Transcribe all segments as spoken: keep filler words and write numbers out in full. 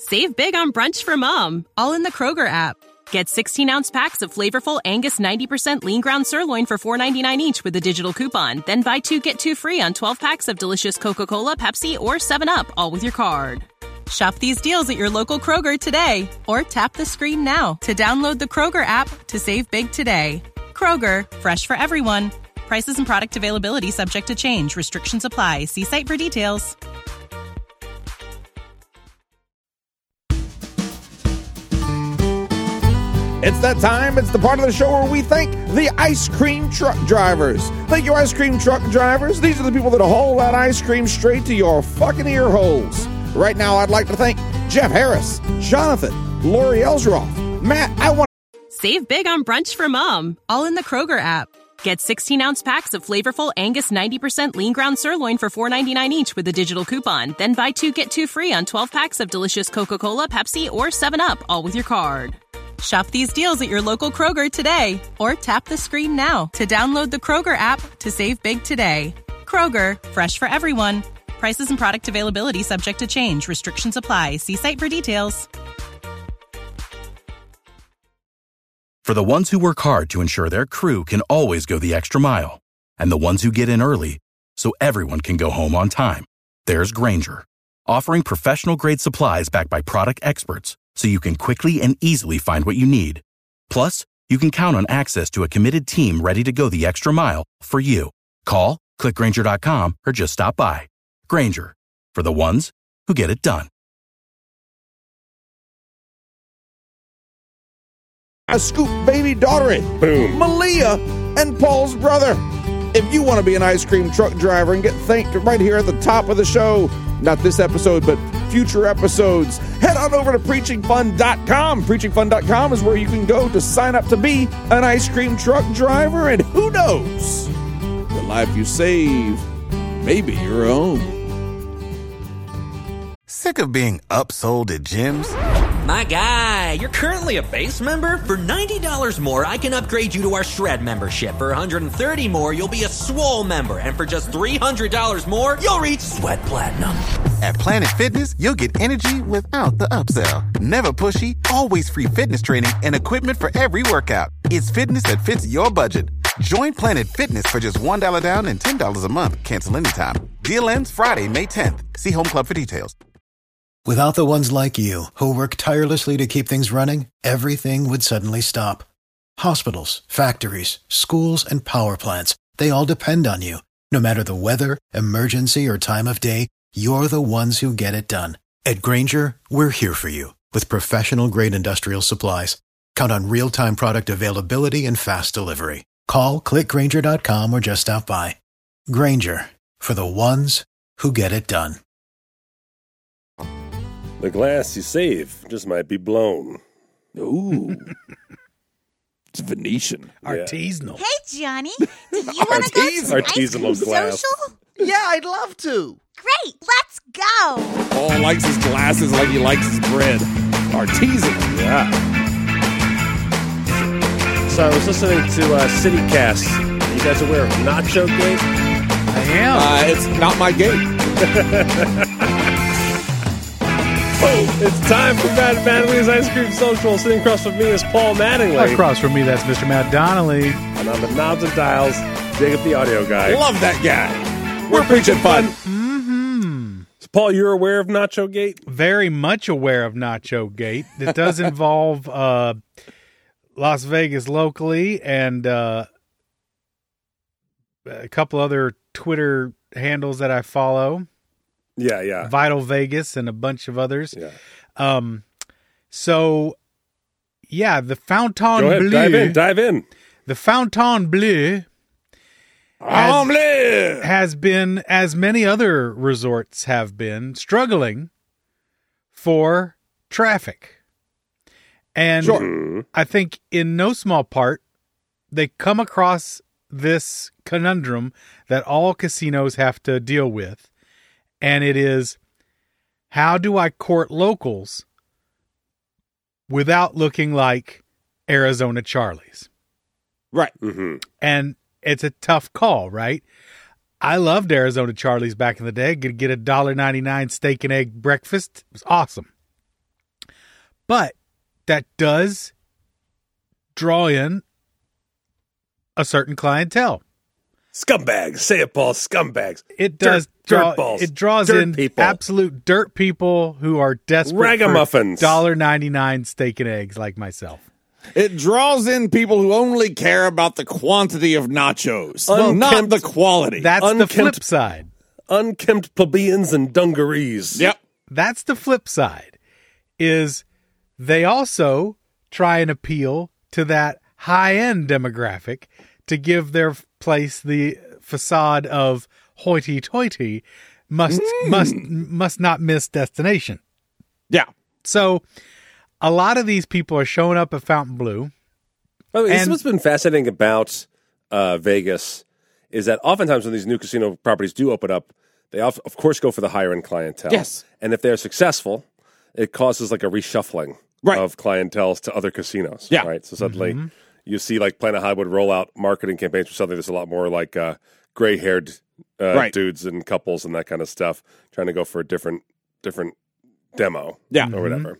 Save big on brunch for mom, all in the Kroger app. Get sixteen-ounce packs of flavorful Angus ninety percent lean ground sirloin for four ninety-nine each with a digital coupon. Then buy two, get two free on twelve packs of delicious Coca-Cola, Pepsi, or seven up, all with your card. Shop these deals at your local Kroger today, or tap the screen now to download the Kroger app to save big today. Kroger, fresh for everyone. Prices and product availability subject to change. Restrictions apply. See site for details. It's that time. It's the part of the show where we thank the ice cream truck drivers. Thank you, ice cream truck drivers. These are the people that haul that ice cream straight to your fucking ear holes. Right now, I'd like to thank Jeff Harris, Jonathan, Lori Elsroff, Matt. I want Save big on brunch for mom, all in the Kroger app. Get sixteen-ounce packs of flavorful Angus ninety percent lean ground sirloin for four ninety-nine each with a digital coupon. Then buy two, get two free on twelve packs of delicious Coca-Cola, Pepsi, or seven up, all with your card. Shop these deals at your local Kroger today, or tap the screen now to download the Kroger app to save big today. Kroger, fresh for everyone. Prices and product availability subject to change. Restrictions apply. See site for details. For the ones who work hard to ensure their crew can always go the extra mile, and the ones who get in early so everyone can go home on time, there's Grainger, offering professional-grade supplies backed by product experts so you can quickly and easily find what you need. Plus, you can count on access to a committed team ready to go the extra mile for you. Call, click Grainger dot com, or just stop by. Grainger, for the ones who get it done. a Scoop baby daughter, boom, Malia, and Paul's brother. If you want to be an ice cream truck driver and get thanked right here at the top of the show, not this episode, but future episodes, head on over to preaching fun dot com. preaching fun dot com is where you can go to sign up to be an ice cream truck driver, and who knows, the life you save may be your own. Sick of being upsold at gyms? My guy, you're currently a base member? For ninety dollars more, I can upgrade you to our Shred membership. For one hundred thirty dollars more, you'll be a Swole member. And for just three hundred dollars more, you'll reach Sweat Platinum. At Planet Fitness, you'll get energy without the upsell. Never pushy, always free fitness training and equipment for every workout. It's fitness that fits your budget. Join Planet Fitness for just one dollar down and ten dollars a month. Cancel anytime. Deal ends Friday, May tenth. See Home Club for details. Without the ones like you, who work tirelessly to keep things running, everything would suddenly stop. Hospitals, factories, schools, and power plants, they all depend on you. No matter the weather, emergency, or time of day, you're the ones who get it done. At Grainger, we're here for you with professional-grade industrial supplies. Count on real-time product availability and fast delivery. Call, click Grainger dot com, or just stop by. Grainger, for the ones who get it done. The glass you save just might be blown. Ooh. It's Venetian. Artisanal. Hey, Johnny. Do you want to go to an ice cream social? Yeah, I'd love to. Great. Let's go. Paul likes his glasses like he likes his bread. Artisanal. Yeah. So I was listening to uh, CityCast. Are you guys aware of Nacho Gate? I am. Uh, it's not my gate. It's time for Matt Mattingly's Ice Cream Social. Sitting across from me is Paul Mattingly. Across from me, that's Mister Matt Donnelly. And on the knobs and dials, Jacob the audio guy. Love that guy. We're, We're preaching fun. Mm-hmm. So, Paul, you're aware of Nacho Gate? Very much aware of Nacho Gate. It does involve uh, Las Vegas locally and uh, a couple other Twitter handles that I follow. Yeah, yeah. Vital Vegas and a bunch of others. Yeah. Um, so, yeah, the Fountain Go ahead, Bleu. dive in, dive in. The Fountain Bleu has, has been, as many other resorts have been, struggling for traffic. And sure. I think in no small part, they come across this conundrum that all casinos have to deal with. And it is, how do I court locals without looking like Arizona Charlie's? Right. Mm-hmm. And it's a tough call, right? I loved Arizona Charlie's back in the day. Could get a one dollar ninety-nine steak and egg breakfast. It was awesome. But that does draw in a certain clientele. Scumbags. Say it, Paul. Scumbags. It does dirt, draw. dirt balls. It draws dirt in people. absolute dirt people who are desperate Ragamuffins. for one dollar ninety-nine steak and eggs like myself. It draws in people who only care about the quantity of nachos, Unkempt- not the quality. That's the Unkempt- flip side. Unkempt plebeians and dungarees. Yep. That's the flip side. Is they also try and appeal to that high-end demographic to give their place the facade of hoity-toity, must mm. must must not miss destination. Yeah. So a lot of these people are showing up at Fontainebleau. Oh, this is and- what's been fascinating about uh, Vegas is that oftentimes when these new casino properties do open up, they of, of course go for the higher end clientele. Yes. And if they're successful, it causes like a reshuffling right. of clientele to other casinos. Yeah. Right. So suddenly Mm-hmm. you see like Planet Hollywood roll out marketing campaigns for something that's a lot more like uh, gray haired uh, right. dudes and couples and that kind of stuff, trying to go for a different different demo yeah. or whatever.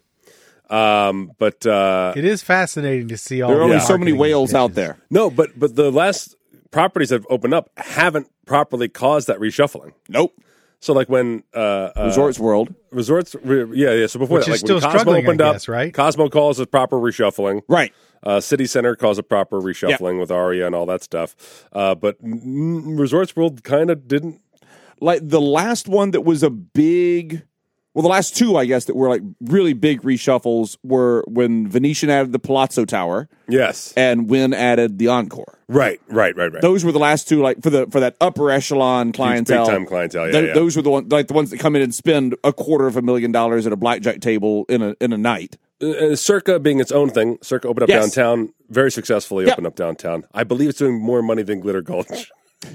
Um, but uh, it is fascinating to see all. There are the only so many marketing whales pitches. out there. No, but but the last properties that have opened up haven't properly caused that reshuffling. Nope. So like when uh, uh, Resorts World, resorts, re- yeah, yeah. So before Which that, is like when still Cosmo struggling, opened I up, guess, right? Cosmo calls a proper reshuffling, right? Uh, City Center calls a proper reshuffling with Aria and all that stuff. Uh, but mm, Resorts World kind of didn't. Like the last one that was a big. Well, the last two, I guess, that were like really big reshuffles were when Venetian added the Palazzo Tower, yes, and Wynn added the Encore. Right, right, right, right. Those were the last two, like for the for that upper echelon clientele, big time clientele. Yeah, th- yeah. Those were the ones, like the ones that come in and spend a quarter of a million dollars at a blackjack table in a in a night. Uh, Circa being its own thing, Circa opened up Yes. downtown, very successfully Yep. opened up downtown. I believe it's doing more money than Glitter Gulch.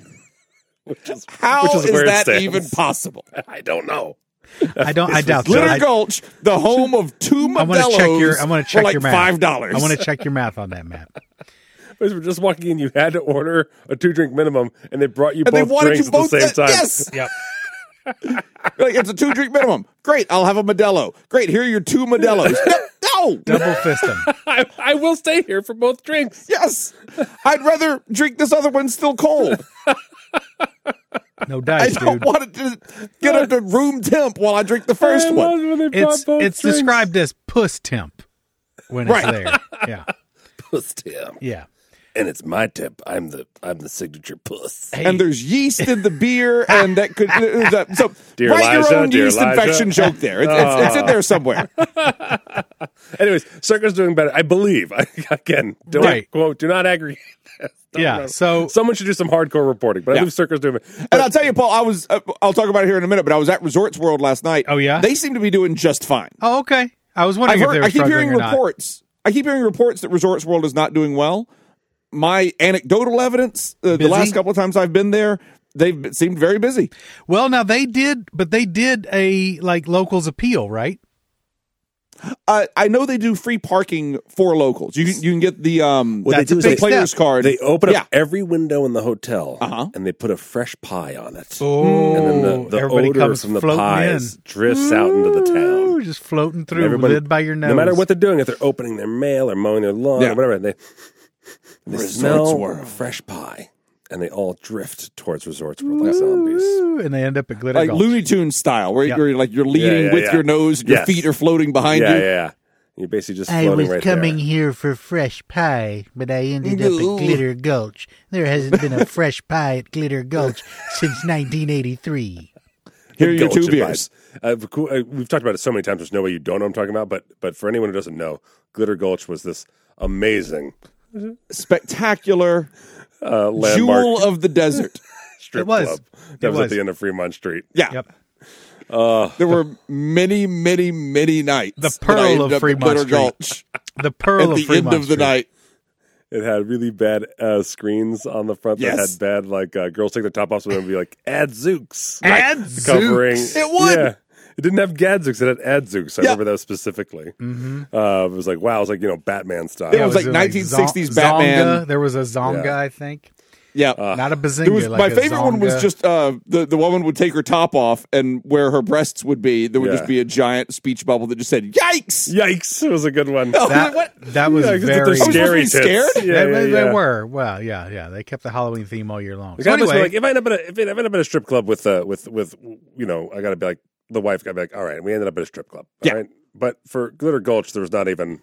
which is, How which is, is where it that stands. even possible? I don't know. I don't. I doubt Glitter so. I, Gulch, the home of two I want to check your. Modelo's I want to for check like your math. five dollars. I want to check your math on that, Matt. Because we're just walking in, you had to order a two drink minimum, and they brought you And they both wanted drinks you both at the same that- time. Yes. Yep. Like, it's a two drink minimum. Great, I'll have a Modelo. Great, here are your two Modelos. No, no. Double fist them. I, I will stay here for both drinks. Yes, I'd rather drink this other one still cold. No I dice, don't dude. want it to get up to room temp while I drink the first I one. loved when they brought It's both it's drinks. described as puss temp when it's Right. there. Yeah. Puss Tim. Yeah. And it's my tip. I'm the I'm the signature puss. Hey, And there's yeast in the beer, and that could uh, that, so Dear write Elijah, your own dear yeast Elijah. infection joke there. It's, it's, it's in there somewhere. Anyways, Circa's doing better. I believe. I, again, don't Right. quote, do not aggregate this. Don't Yeah, know. so- someone should do some hardcore reporting, but Yeah. I believe Circa's doing better. And I'll tell you, Paul, I was uh, I'll talk about it here in a minute, but I was at Resorts World last night. Oh, yeah? They seem to be doing just fine. Oh, okay. I was I've wondering if heard, they were I keep struggling hearing or not. reports. I keep hearing reports that Resorts World is not doing well. My anecdotal evidence, uh, the Busy? last couple of times I've been there, they've seemed very busy. Well, now they did, but they did a like locals appeal, right? Uh, I know they do free parking for locals. You can, you can get the um What they That's do a is big they, player's step. card. they open up Yeah. every window in the hotel, Uh-huh. and they put a fresh pie on it. Oh, and then the, the everybody odor comes from the floating pies in. drifts out into the town. Ooh, just floating through, Everybody- lid by your nose. No matter what they're doing, if they're opening their mail or mowing their lawn Yeah. or whatever, they, they Resorts smell World. fresh pie, and they all drift towards Resorts World like zombies. Ooh, and they end up at Glitter like Gulch. Looney Tunes style, where Yeah. you're like you're leading yeah, with yeah. your nose, and your Yes. feet are floating behind Yeah, you. yeah, yeah. You're basically just I floating was right coming there. here for fresh pie, but I ended up Ooh. at Glitter Gulch. There hasn't been a fresh pie at Glitter Gulch since nineteen eighty-three. Here are your Gulch two advice. beers. Uh, cool- uh, we've talked about it so many times. There's no way you don't know what I'm talking about. But but for anyone who doesn't know, Glitter Gulch was this amazing Spectacular uh, landmark jewel of the desert. strip It was. club It that was, at was. the end of Fremont Street. Yeah. Yep. There were many, many, many nights. The that pearl I ended of up at Fremont Glitter Street. Gulch The pearl at of the Fremont end of the Street. night. It had really bad uh, screens on the front that Yes. had bad, like, uh, girls take their top off, so it would be like, Adzooks. Add Covering. Zooks. It would. Yeah. It didn't have Gadzooks, it had Adzooks. I Yeah. remember that specifically. Mm-hmm. Uh, it was like, wow, it was like, you know, Batman style. It was like nineteen sixties Zong- Batman. Zonga. There was a Zonga, Yeah. I think. Yeah, Uh, Not a bazinga. There was, like my a favorite one was zonga. just uh, the the woman would take her top off, and where her breasts would be, there would Yeah. just be a giant speech bubble that just said "Yikes!" Yikes! It was a good one. Oh, that, what? that was Yeah, 'cause very. they're supposed to scary be scared? tits. Yeah, they, yeah, they yeah. were. Well, yeah, yeah. They kept the Halloween theme all year long. The So guy must be anyway, like, if I end up at a, if I end up at a strip club with uh with with you know, I got to be like the wife got to be like, all right, we ended up at a strip club. All Yeah. right? But for Glitter Gulch, there was not even.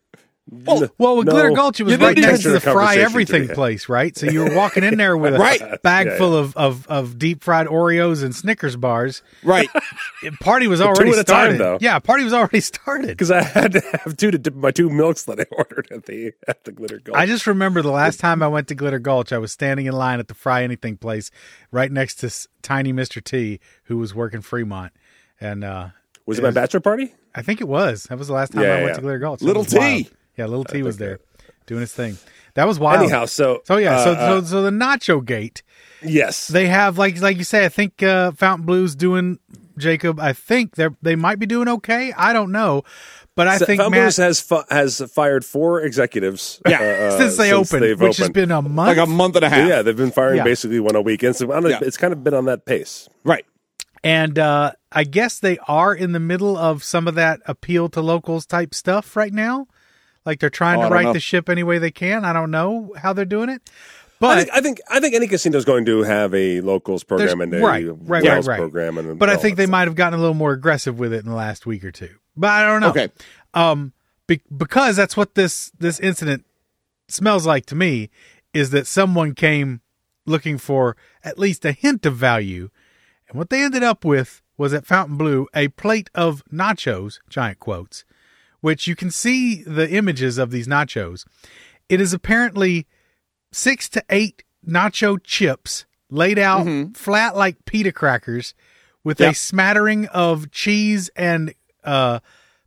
Well, well, with no- Glitter Gulch, it was You right didn't next to even the have a Fry conversation Everything to be had. place, right? So you were walking in there with a Right. bag Yeah, full yeah. of, of, of deep fried Oreos and Snickers bars. Right. Party was But two already at a time, started. though. Yeah, party was already started. Because I had to have two to dip my two milks that I ordered at the at the Glitter Gulch. I just remember the last time I went to Glitter Gulch, I was standing in line at the Fry Anything place right next to s- Tiny Mister T, who was working Fremont. And uh, was it my bachelor party? I think it was. That was the last time Yeah, I went yeah. to Glitter Gulch. That Little was T. wild. Yeah, Little T was there doing his thing. That was wild. Anyhow, so So yeah, so, uh, so so the Nacho Gate. yes, They have like like you say. I think uh, Fountain Blue's doing Jacob. I think they they might be doing okay. I don't know, but I So think Fountain Matt, Blues has fu- has fired four executives. yeah, uh, uh, since they opened, they've which has opened. been a month. Like a month and a half. Yeah, they've been firing Yeah. basically one a week, and so I don't know, Yeah. it's kind of been on that pace. Right. And uh, I guess they are in the middle of some of that appeal to locals type stuff right now. Like they're trying Oh, I to don't right know. the ship any way they can. I don't know how they're doing it, I but think, I think I think any casino is going to have a locals program and a right, right, Wells right, right. program, and but I all think that they stuff. might have gotten a little more aggressive with it in the last week or two. But I don't know. Okay. Um, be- because that's what this this incident smells like to me, is that someone came looking for at least a hint of value, and what they ended up with was at Fountain Blue a plate of nachos, giant quotes, which you can see the images of these nachos. It is apparently six to eight nacho chips laid out flat like pita crackers with Yeah. a smattering of cheese and uh,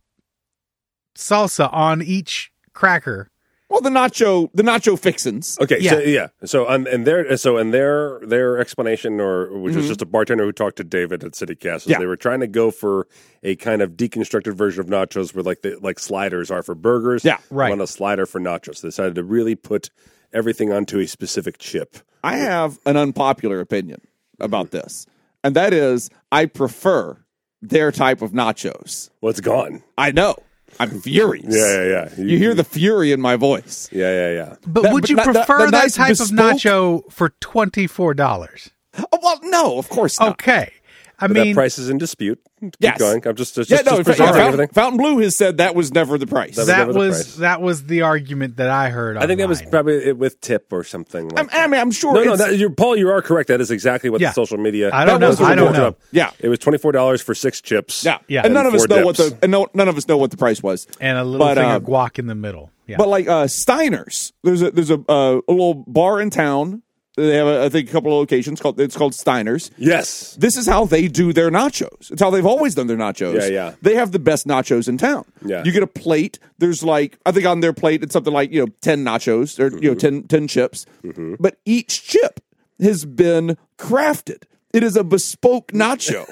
salsa on each cracker. Well, the nacho, the nacho fixins. Okay, Yeah. so yeah, so on and their so in their their explanation, or which was just a bartender who talked to David at City Cast, Yeah. they were trying to go for a kind of deconstructed version of nachos, where like the like sliders are for burgers. Yeah, right. On a slider for nachos, they decided to really put everything onto a specific chip. I have an unpopular opinion about this, and that is I prefer their type of nachos. Well, it's gone. I know. I'm furious. Yeah, yeah, yeah. You hear the fury in my voice. Yeah, yeah, yeah. But That- would but you not- the- prefer the that nice type bespoke- of nacho for twenty-four dollars? Oh, well, no, of course not. Okay. I But mean, that price is in dispute. Keep Yes. going. I'm just just, Yeah, just, no, just in fact, preserving Fountain, everything. Fountain Blue has said that was never the price. That was that never the was price. that was the argument that I heard. I think that was online. probably it with tip or something. Like I'm- I mean, I'm sure No, no, it's- that, you're, Paul, you are correct. That is exactly what Yeah. the social media. I don't that know. was the I don't report know. up. Yeah. It was twenty four dollars for six chips. Yeah, Yeah. and none of us four know what dips. the and no, none of us know what the price was. and a little But, thing uh, of guac in the middle. Yeah. But like uh, Steiner's, there's a there's a uh, a little bar in town. They have a, I think a couple of locations called it's called Steiner's. Yes. This is how they do their nachos. It's how they've always done their nachos. Yeah, yeah. They have the best nachos in town. Yeah. You get a plate. There's like I think on their plate it's something like you know ten nachos or you know ten, ten chips. But each chip has been crafted. It is a bespoke nacho.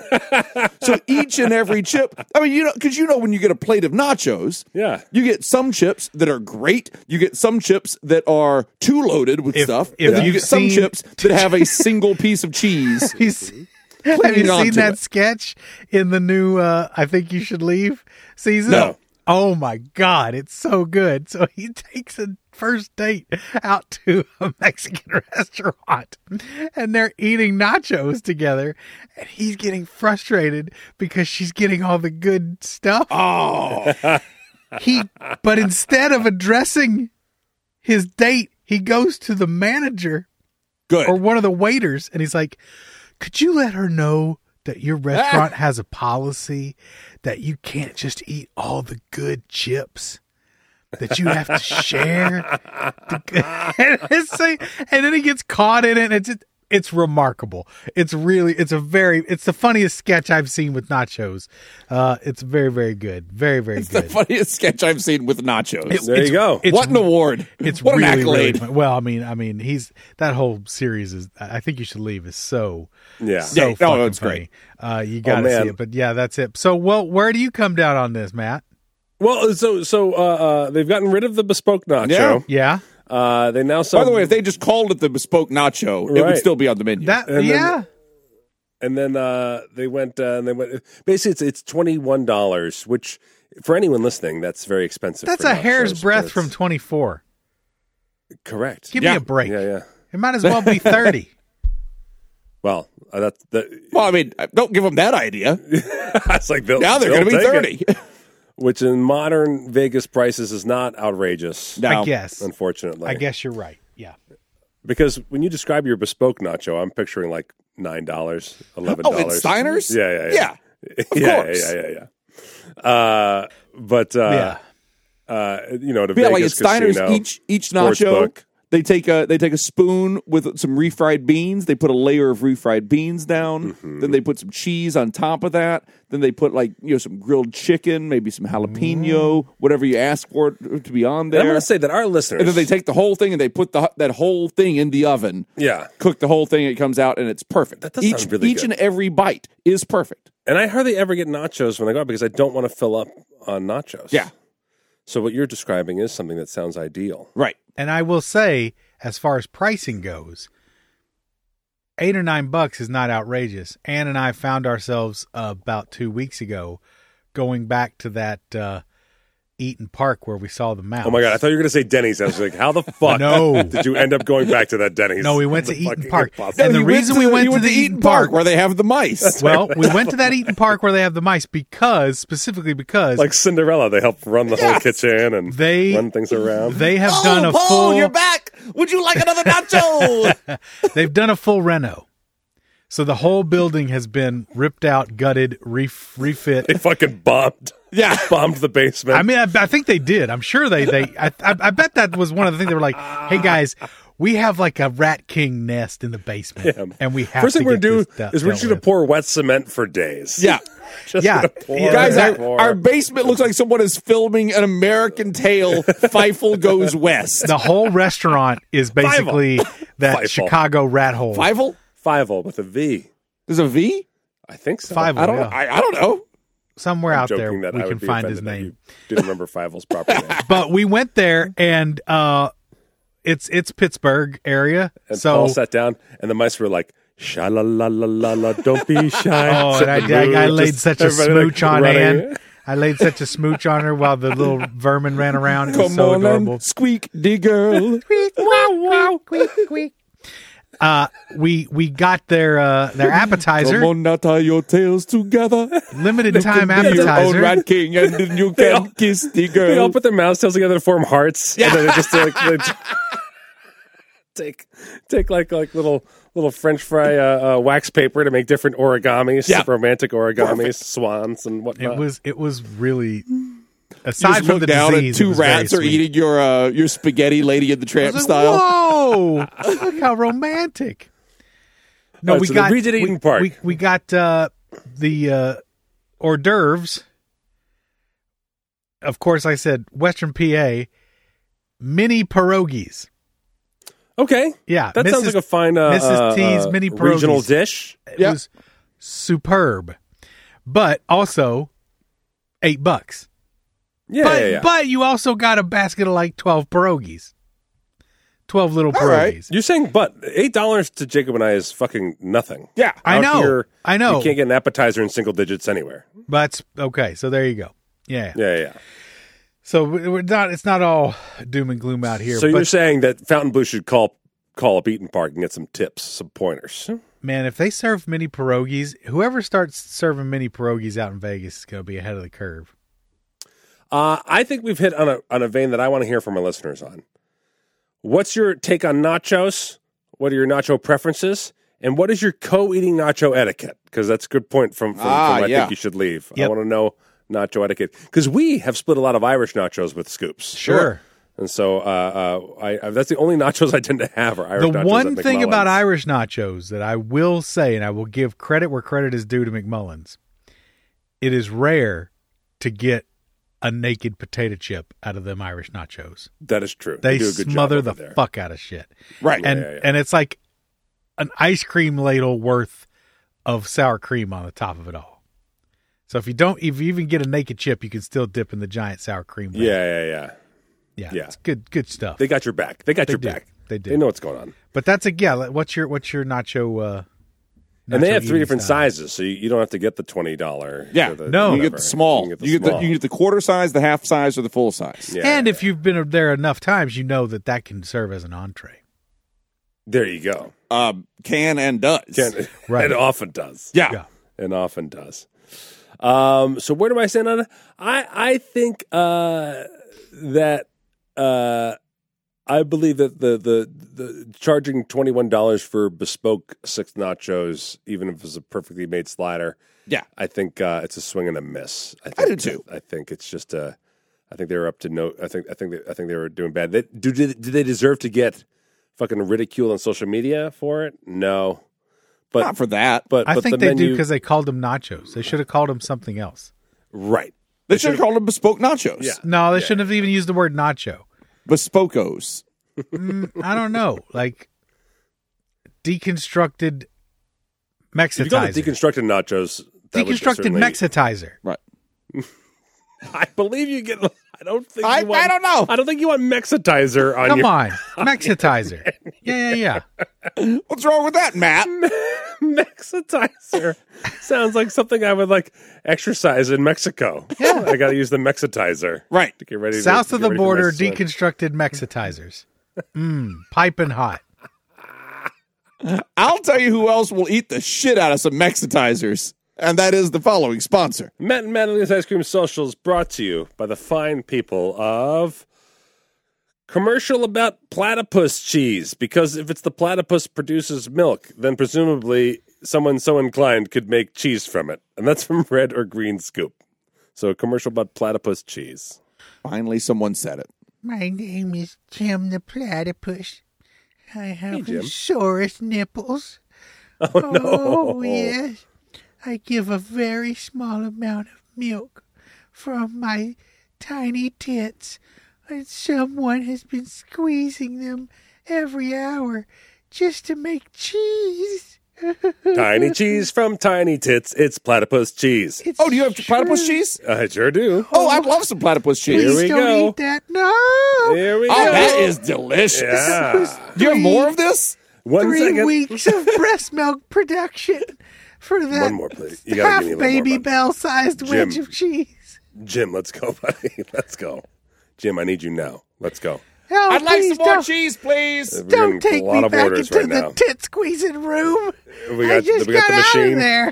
So each and every chip, I mean, you know, because you know when you get a plate of nachos, Yeah. you get some chips that are great. You get some chips that are too loaded with If- stuff. if and then you you've get some seen- chips that have a single piece of cheese. Have you seen, have you clinging onto seen that it. sketch in the new uh, I Think You Should Leave season? No. Oh my God, it's so good. So he takes a first date out to a Mexican restaurant and they're eating nachos together and he's getting frustrated because she's getting all the good stuff. Oh, He but instead of addressing his date, he goes to the manager good. or one of the waiters and he's like, could you let her know that your restaurant has a policy that you can't just eat all the good chips, that you have to share the good. and, it's like, and then he gets caught in it and it's it's remarkable. It's really it's a very it's the funniest sketch I've seen with nachos. Uh it's very very good. Very very It's good. the funniest sketch I've seen with nachos. It- There it's- you go. it's- what an award! It's what really, an accolade! really fun. Well, I mean, I mean, he's that whole series is. I think You Should Leave is so, Yeah. so Yeah, no, fucking it's funny. great. Uh, you got to man. see it. But yeah, that's it. So, well, where do you come down on this, Matt? Well, so so uh, uh, they've gotten rid of the bespoke nacho. Yeah. Yeah, Uh, they now sell. By the way, if they just called it the bespoke nacho, it Right. would still be on the menu. That And then- yeah. And then uh, they went. Uh, and they went. Basically, it's it's twenty one dollars, which for anyone listening, that's very expensive. That's for a hair's nachos, breadth but from it's- twenty-four. Correct. Give Yeah. me a break. Yeah, yeah. It might as well be thirty. Well, uh, that's that. Well, I mean, don't give them that idea. It's like they'll, Now they're they'll going to be take thirty. it, which in modern Vegas prices is not outrageous. No. I guess. Unfortunately, I guess you're right. Yeah. because when you describe your bespoke nacho, I'm picturing like nine dollars, eleven Oh, dollars. it's Steiner's? Yeah, yeah, yeah. Yeah, of yeah, course. yeah, yeah, yeah. Uh, but uh, Yeah. uh, you know, the Yeah, Vegas like at Steiner's, casino, each each nacho, sportsbook. they take a they take a spoon with some refried beans. They put a layer of refried beans down. Mm-hmm. Then they put some cheese on top of that. Then they put like you know some grilled chicken, maybe some jalapeno, whatever you ask for it to be on And there. I'm going to say that our listeners, And then they take the whole thing and they put the that whole thing in the oven. yeah, Cook the whole thing. It comes out and it's perfect. That does each sound really each good. and every bite is perfect. and I hardly ever get nachos when I go out because I don't want to fill up on nachos. Yeah. So what you're describing is something that sounds ideal. Right. And I will say, as far as pricing goes, eight or nine bucks is not outrageous. Ann and I found ourselves uh, about two weeks ago going back to that uh, Eaton Park where we saw the mouse. Oh my god! I thought you were going to say Denny's. I was like, how the fuck No. did you end up going back to that Denny's? No, we went to That's Eaton fucking Park. impossible. And the You reason went we went you to the Eaton Park- where they have the mice. Well, we went to that Eaton Park where they have the mice because, specifically because like Cinderella, they help run the whole kitchen and They- run things around. they have Oh, done a Paul, full you're back. Would you like another nacho? they've done a full reno. So the whole building has been ripped out, gutted, ref, refit. They fucking bombed. Yeah. bombed the basement. I mean, I, I think they did. I'm sure they they. I, I, I bet that was one of the things they were like, "Hey guys, we have like a rat king nest in the basement, Yeah. and we have First to thing we're get gonna do this stuff is we're dealt just gonna with." pour wet cement for days. Yeah. Just Yeah. gonna pour, Yeah. Guys, our, pour. our basement looks like someone is filming an American Tale, Feifel Goes West. The whole restaurant is basically that Fievel. Chicago rat hole. Feifel? Five-O with a V. There's a V? I think so. Five I don't yeah. I, I don't know. Somewhere I'm out there joking that we I would can be find his offended that name. you didn't remember Fievel's proper name. But we went there, and uh, it's it's Pittsburgh area. And so Paul sat down, and the mice were like, "Sha la la la la la, don't be shy." Oh, and I, Sit I, and I move. laid Just such a everybody, like, smooch on running. Ann. I laid such a smooch on her while the little vermin ran around. It was Come so on adorable. and squeak, D girl. Uh, we we got their uh, their appetizer, Come on now, tie your tails together. limited time Be your own appetizer. rat king, and then you They can all- kiss the They all girl. put their mouse tails together to form hearts. Yeah. And then they just like they take take like like little little French fry uh, uh, wax paper to make different origamis, Yeah. romantic origamis, swans and whatnot. It was it was really You aside just from look the down disease, and it two was very rats are sweet. eating your uh, your spaghetti Lady in the I Tramp was like, style. whoa! Look how romantic. No, All right, we so they got redid Eaton we, Park. Park. We, we got uh, the uh, hors d'oeuvres. Of course, I said Western P A mini pierogies. Okay. Yeah, That sounds Missus like a fine uh, Missus uh, T's uh, mini regional pierogies. dish. It Yeah. was superb, but also eight bucks. Yeah, but yeah, yeah. but you also got a basket of like twelve pierogies, twelve little All right. pierogies. You're saying, but eight dollars to Jacob and I is fucking nothing. Yeah. I Out know, here, I know. You can't get an appetizer in single digits anywhere. But okay, so there you go. Yeah. Yeah, yeah. yeah. So we- we're not. It's not all doom and gloom out here. So but you're saying that Fountain Blue should call call up Eaton Park and get some tips, some pointers. man, if they serve mini pierogies, whoever starts serving mini pierogies out in Vegas is going to be ahead of the curve. Uh, I think we've hit on a on a vein that I want to hear from our listeners on. What's your take on nachos? What are your nacho preferences? And what is your co-eating nacho etiquette? Because that's a good point from, from, Ah, from I yeah. think you should leave. I Yep. want to know nacho etiquette. Because we have split a lot of Irish nachos with scoops. Sure. And so uh, uh, I, I, that's the only nachos I tend to have are Irish The nachos one at thing about McMullen's. Irish nachos that I will say, and I will give credit where credit is due to McMullen's, it is rare to get a naked potato chip out of them Irish nachos. That is true. They do a good smother job the over there. fuck out of shit. Right. And yeah, yeah. and it's like an ice cream ladle worth of sour cream on the top of it all. So if you don't, if you even get a naked chip, you can still dip in the giant sour cream. ladle. Yeah, yeah, yeah. Yeah, Yeah. it's good good stuff. They got your back. They got They your do. back. They do. They know what's going on. But that's a yeah. like, What's your what's your nacho? Uh, And they nacho have three eating different style? sizes, so you, you don't have to get the twenty dollars. Yeah. No. You get the small. You You get the get the, small. you get the quarter size, the half size, or the full size. Yeah. And if you've been there enough times, you know that that can serve as an entree. There you go. Um, can and does. Can, Right. It often does. Yeah. Yeah. It often does. Um, so where do I stand on it? I I think uh, that uh, I believe that the the, the charging twenty one dollars for bespoke six nachos, even if it's a perfectly made slider, Yeah. I think uh, it's a swing and a miss. I, think I do too. I think it's just a. I think they were up to no. I think I think they, I think they were doing bad. They, do did, did they deserve to get fucking ridiculed on social media for it? No. But Not for that. But I but think the they do menu, because they called them nachos. They should have called them something else. right. They should have called them bespoke nachos. Yeah. No, they shouldn't have even used the word nacho. Bespokos. Mm, I don't know, like deconstructed If you call it Mexitizer. deconstructed nachos, that would Deconstructed certainly- Mexitizer. Right. I believe you get. I don't think. I- you want, I don't know. I don't think you want Mexitizer on Come your on, Mexitizer. Yeah, yeah, yeah. What's wrong with that, Matt? Mexitizer. Sounds like something I would like exercise in Mexico. Yeah, I got to use the Mexitizer. Right. To get ready. to- South to of get the ready for border, my son. deconstructed Mexitizers. Mmm, piping hot. I'll tell you who else will eat the shit out of some Mexitizers, and that is the following sponsor. Matt and Madeline's Ice Cream Socials brought to you by the fine people of commercial about platypus cheese. Because if it's the platypus produces milk, then presumably someone so inclined could make cheese from it. And that's from Red or Green Scoop. So a commercial about platypus cheese. Finally, someone said it. My name is Jim the Platypus. I have Jim. saurus nipples. Oh, no. Oh, yes. I give a very small amount of milk from my tiny tits, and someone has been squeezing them every hour just to make cheese. Tiny cheese from Tiny Tits. It's platypus cheese. It's Oh, do you have true. platypus cheese? I sure do. Oh, I love some platypus cheese. Here Please we don't go. eat that. No. Here we Oh, go. that is delicious. Yeah. Do you have more of this? One Three second. weeks of breast milk production for that One more, please. You gotta half give me a little more, baby bud. bell-sized wedge Jim. of cheese. Jim, let's go, buddy. Let's go. Jim, I need you now. Let's go. Oh, I'd like please some more don't, cheese, please. We're Don't getting take a lot me of back orders into right the now. tit squeezing room. We I got, just we got, got the out machine. of there.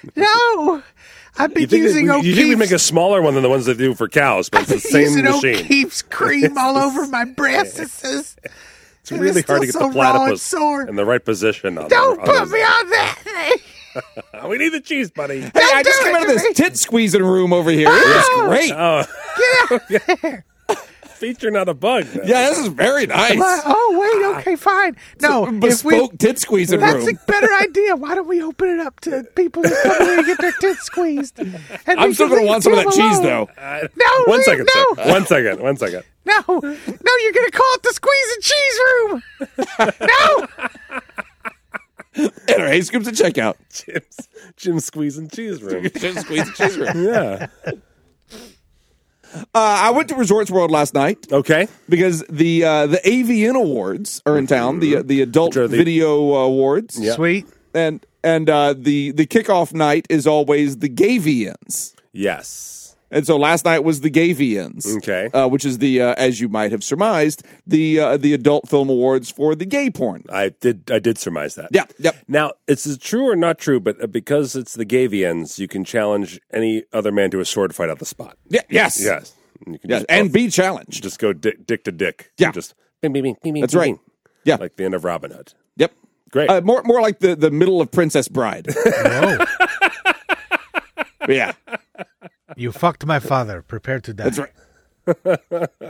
No, I've been You think, using that, O'Keefe's. you think we make a smaller one than the ones they do for cows, but I've it's the been same using machine. O'Keefe's cream all over my breasts. It's really hard to get the platypus Sore. in the right position. On Don't the, on put the- me on that. We need the cheese, buddy. Hey, I just do came it out of to this me. tit squeezing room over here. It's great. Oh, Get out there. feature not a bug. man. Yeah, this is very nice. But- oh, wait. Okay, fine. No, if we, Bespoke tit squeezing that's room. a better idea. Why don't we open it up to people who come in and get their tits squeezed? And I'm we still can going to want some of leave that them cheese, alone. though. Uh, No, one leave- second, no. sir. One second. One second. No, no, you're going to call it the squeeze and cheese room. No. Enter Hey Scoops at checkout. Jim's, Jim's squeezing cheese room. Just squeeze the cheese room. Yeah. Uh, I went to Resorts World last night Okay. because the uh, the A V N Awards are in town. The the Adult Which are the- Video Awards. Yeah. Sweet. And and uh, the the kickoff night is always the Gay V Ns. Yes. And so last night was the Gay V Ns. Okay. Uh, which is the uh, as you might have surmised the uh, the Adult Film Awards for the gay porn. I did. I did surmise that. Yeah. Yep. Now, is it true or not true? But uh, because it's the gay V Ns, you can challenge any other man to a sword fight at the spot. Yeah. Yes. Yes. You can Yes. just And both- be challenged. just go dick, dick to dick. Yeah. Just bing, bing, bing, bing, bing, That's bing, right. bing. Yeah. Like the end of Robin Hood. Yep. Great. Uh, more more like the, the middle of Princess Bride. Whoa. Yeah. You fucked my father. Prepare to die. That's right.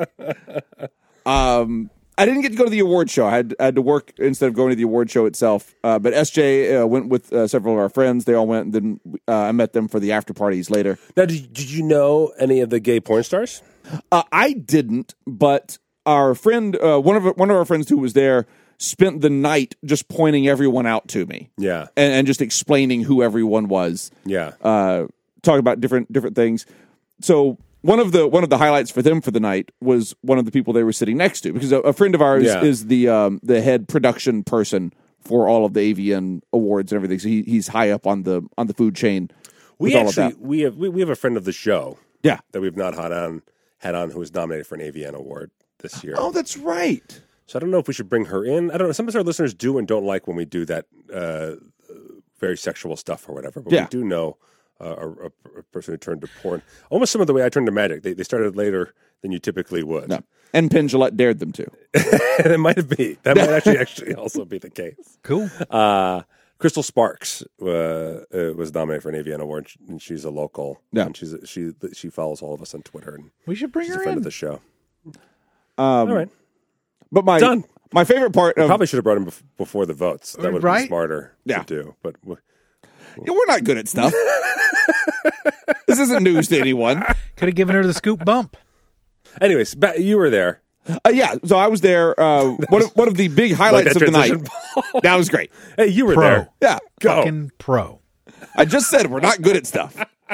um, I didn't get to go to the award show. I had, I had to work instead of going to the award show itself. Uh, but S J uh, went with uh, several of our friends. They all went, and then uh, I met them for the after parties later. Now, did, did you know any of the gay porn stars? Uh, I didn't, but our friend, uh, one of one of our friends who was there, spent the night just pointing everyone out to me. Yeah. and, and just explaining who everyone was. Yeah. Uh, talk about different different things. So one of the one of the highlights for them for the night was one of the people they were sitting next to, because a, a friend of ours Yeah. is the um, the head production person for all of the A V N awards and everything. So he, he's high up on the on the food chain. We with all actually of that. we have we, we have a friend of the show. Yeah. That we've not had on had on who was nominated for an A V N award this year. Oh, that's right. So I don't know if we should bring her in. I don't know. Some of our listeners do and don't like when we do that uh, very sexual stuff or whatever. But Yeah. we do know uh, a, a, a person who turned to porn. Almost some of the way I turned to magic. They, they started later than you typically would. No. And Penn Jillette dared them to. That might be. That might actually actually also be the case. Cool. Uh, Crystal Sparks uh, uh, was nominated for an A V N award, and she's a local. Yeah. And she's she she follows all of us on Twitter, and We should bring she's her a friend in. of the show. Um, All right. But my Done. my favorite part We of probably should have brought him bef- before the votes. That would have Right? been smarter Yeah. to do. But w- Yeah, we're not good at stuff. This isn't news to anyone. Could have given her the scoop bump. anyways, ba- you were there. Uh, yeah, so I was there. Uh, one of one of the big highlights that of the night. transition, Paul? That was great. Hey, you were Pro. there. Yeah, Go. Fucking pro. I just said we're not good at stuff.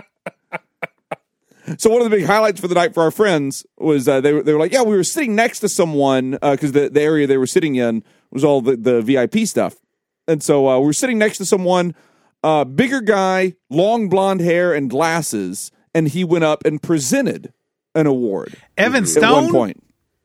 So one of the big highlights for the night for our friends was uh, they were they were like, yeah, we were sitting next to someone because the, the area they were sitting in was all the, the V I P stuff, and so uh, we were sitting next to someone, uh, bigger guy, long blonde hair and glasses, and he went up and presented an award. Evan At Stone? one point.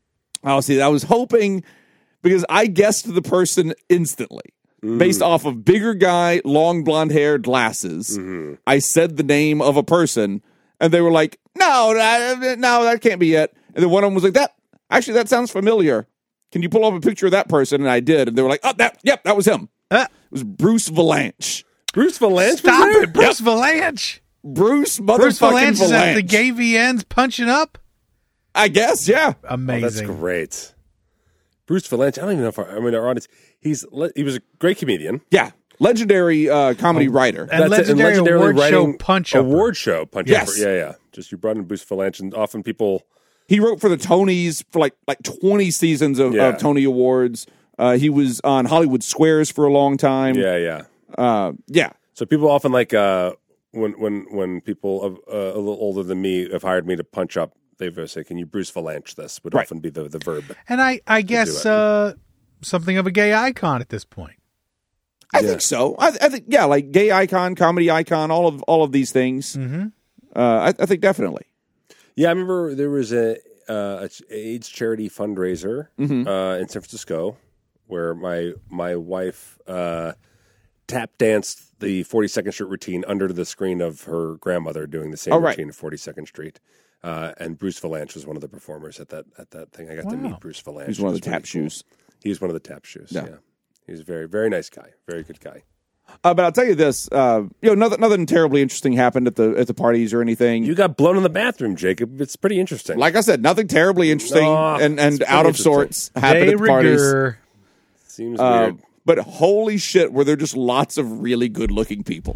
Oh, see, I was hoping because I guessed the person instantly. Based off of bigger guy, long blonde hair, glasses. Mm-hmm. I said the name of a person, and they were like, no, that, no, that can't be it. And then one of them was like, that, actually, that sounds familiar. Can you pull up a picture of that person? And I did. And they were like, oh, that, yep, that was him. Uh, It was Bruce Valanche. Bruce Valanche Stop was there? it, Bruce Valanche. Bruce motherfucking Bruce Valanche is at Valanche. the gay V Ns punching up. I guess, yeah. Oh, Amazing. that's great. Bruce Valanche. I don't even know if our, I mean our audience. He's le- he was a great comedian. Yeah. Legendary uh, comedy writer. And That's it. legendary legendarily award show writing punch upper. award show punch Yes. upper. Yeah, yeah. Just you brought in Bruce Valanche, and often people. He wrote for the Tonys for like like twenty seasons of, Yeah. of Tony Awards. Uh, he was on Hollywood Squares for a long time. Yeah, yeah. Uh, yeah. So people often like uh, when when when people of, uh, a little older than me have hired me to punch up. They've said, "Can you Bruce Valanche this?" Would Right. often be the the verb. And I, I guess it. uh, something of a gay icon at this point. I Yeah. think so. I, I think yeah, like gay icon, comedy icon, all of all of these things. Mm-hmm. Uh, I, I think definitely. Yeah, I remember there was a, uh, a AIDS charity fundraiser Mm-hmm. uh, in San Francisco where my my wife uh, tap danced the forty-second Street routine under the screen of her grandmother doing the same Oh, right. routine at forty-second Street. Uh, and Bruce Valanche was one of the performers at that at that thing. I got to Wow. meet Bruce Valanche. He's one of It the was tap really cool. shoes. He's one of the tap shoes. Yeah. Yeah, he's a very very nice guy, very good guy. Uh, but I'll tell you this, uh, you know, nothing, nothing terribly interesting happened at the at the parties or anything. You got blown in the bathroom, Jacob. It's pretty interesting. Like I said, nothing terribly interesting No, and, it's and pretty out of interesting. sorts happened Gay at the parties. rigor. Seems Uh, weird. but holy shit, were there just lots of really good looking people.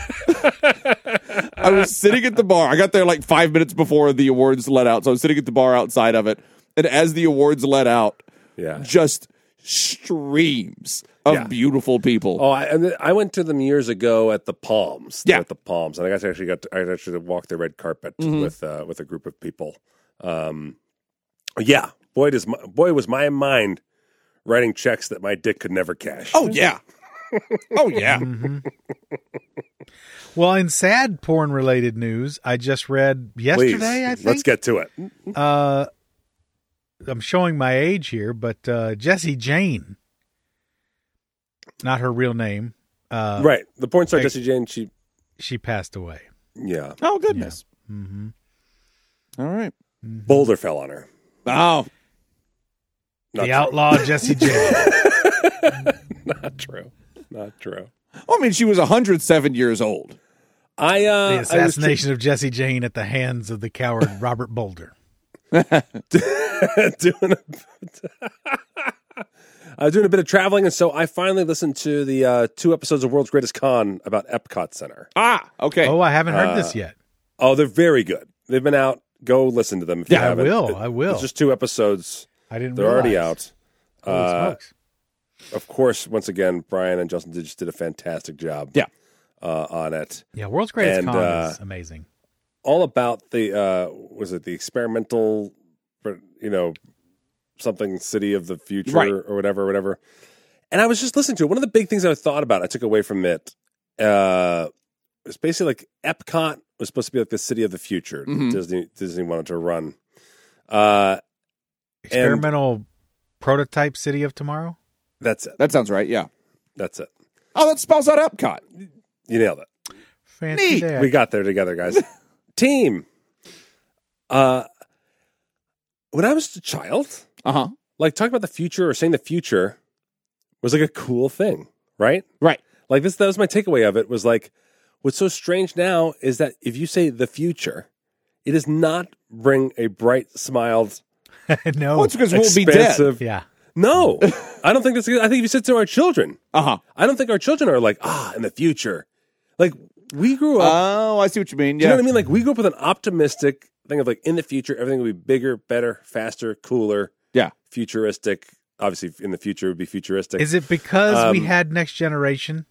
I was sitting at the bar. I got there like five minutes before the awards let out. So I was sitting at the bar outside of it. And as the awards let out, Yeah. just streams of Yeah. beautiful people. Oh, I, and th- I went to them years ago at the Palms. Yeah. at the Palms, and I got to actually got to, I actually walked the red carpet Mm-hmm. with uh, with a group of people. Um, yeah, boy does my, boy was my mind writing checks that my dick could never cash. Oh, yeah. Oh, yeah. Mm-hmm. Well, in sad porn related news, I just read Please, yesterday, I think. let's get to it. Uh, I'm showing my age here, but uh, Jessie Jane, not her real name, uh, Right, the porn star I- Jessie Jane. She, she passed away. yeah, Oh, goodness. Mm-hmm. All right. boulder fell on her. Oh, Not The true. outlaw Jessie Jane. Not true. Not true. well, I mean, she was one hundred seven years old. I uh, The I was assassination of Jessie Jane at the hands of the coward Robert Boulder. doing a, I was doing a bit of traveling, and so I finally listened to the uh, two episodes of World's Greatest Con about Epcot Center. Ah, okay. Oh, I haven't heard Uh, this yet. Oh, they're very good. They've been out. Go listen to them if you Yeah, I haven't. will. It- I will. It's just two episodes. I didn't They're already realize. out. Holy Uh, smokes. Of course, once again, Brian and Justin did, just did a fantastic job. Yeah. uh, on it. Yeah, World's Greatest and, Con uh, is amazing. all about the uh, was it the experimental, you know, something city of the future right. or whatever, whatever. And I was just listening to it. One of the big things I thought about, I took away from it, uh, was basically like Epcot was supposed to be like the city of the future. Mm-hmm. Disney Disney wanted to run. Uh, Experimental prototype city of tomorrow? That's it. That sounds right, yeah. That's it. Oh, that spells out Epcot. You nailed it. Fancy Neat. day. We got there together, guys. Team. Uh, when I was a child, uh-huh. like talking about the future or saying the future was like a cool thing, right? Right. Like this, that was my takeaway of it was like, what's so strange now is that if you say the future, it does not bring a bright, smiled, no. Well, it's because we'll be dead. Yeah. No, I don't think that's good. I think if you said to our children, uh-huh. I don't think our children are like, ah, in the future. Like we grew up. Oh, I see what you mean. Yeah. Do you know what I mean? Like we grew up with an optimistic thing of like in the future, everything will be bigger, better, faster, cooler. Yeah. Futuristic. Obviously, in the future, it would be futuristic. Is it because um, we had Next Generation?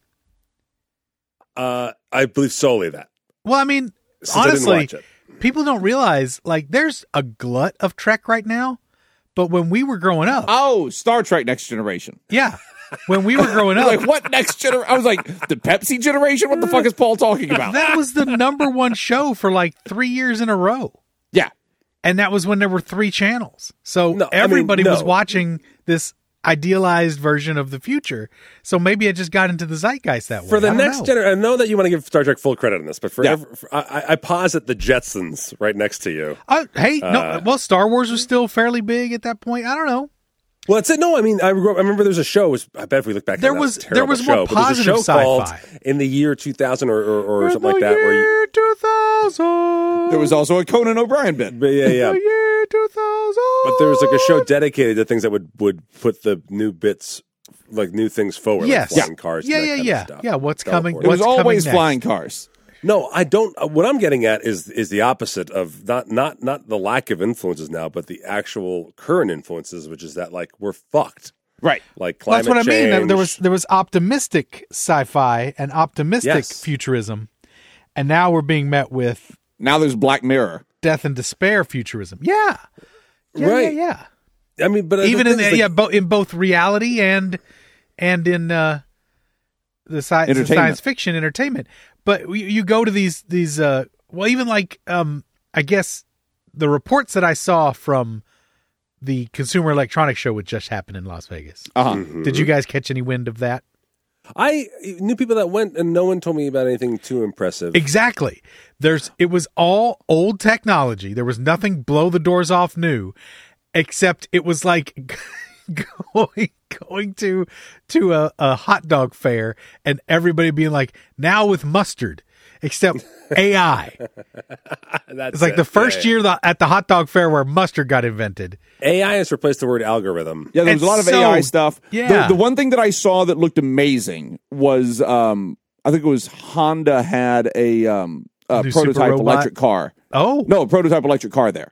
Uh, I believe solely that. Well, I mean, Since I didn't honestly, watch it. people don't realize, like, there's a glut of Trek right now. But when we were growing up. Oh, Star Trek Next Generation. Yeah. When we were growing up. Like, what next generation? I was like, the Pepsi generation? What the fuck is Paul talking about? That was the number one show for like three years in a row. Yeah. And that was when there were three channels. So No, I mean, everybody no. was watching this idealized version of the future. So maybe it just got into the zeitgeist that way. For the I don't next know. generation, I know that you want to give Star Trek full credit on this, but for, Yeah. ever, for I, I posit the Jetsons right next to you. Uh, hey, no, Uh, well, Star Wars was still fairly big at that point. I don't know. Well, that's it. No, I mean, I, grew up, I remember there was a show. It was, I bet if we look back, There at that, was- it a there terrible was show, more but there's a show positive called sci-fi. In the Year two thousand or, or, or In something like the that. Where you, year two thousand. There was also a Conan O'Brien bit. but yeah, yeah. The year two thousand. But there was like a show dedicated to things that would, would put the new bits, like new things forward. Yes. Like flying cars. Yeah, and that yeah, kind of yeah. stuff. Yeah, what's coming- Teleport. It was What's coming always next? flying cars. No, I don't. uh, What I'm getting at is is the opposite of not not not the lack of influences now, but the actual current influences, which is that like we're fucked. Right. Like Well, climate that's what I mean. There- change. There was there was optimistic sci-fi and optimistic Yes. futurism, and now we're being met with Now there's Black Mirror. death and despair futurism. Yeah, yeah, Right. yeah, yeah. I mean, but Even in the, the, like, yeah, bo- in both reality and and in uh, the, sci- the Entertainment. science fiction entertainment. But you, you go to these these uh, well, even like um, I guess the reports that I saw from the Consumer Electronics Show, which just happened in Las Vegas. Uh-huh. Mm-hmm. Did you guys catch any wind of that? I knew people that went, and no one told me about anything too impressive. Exactly. There's it was all old technology. There was nothing blow the doors off new, except it was like going going to to a, a hot dog fair and everybody being like, now with mustard, except A I. That's It's like it. the first Yeah, year the, at the hot dog fair where mustard got invented. yeah. A I has replaced the word algorithm. Yeah, there was It's a lot of so- A I stuff. yeah. The, the one thing that I saw that looked amazing was, um, I think it was Honda had a, um, a New super prototype robot? electric car. Oh, No, a prototype electric car there.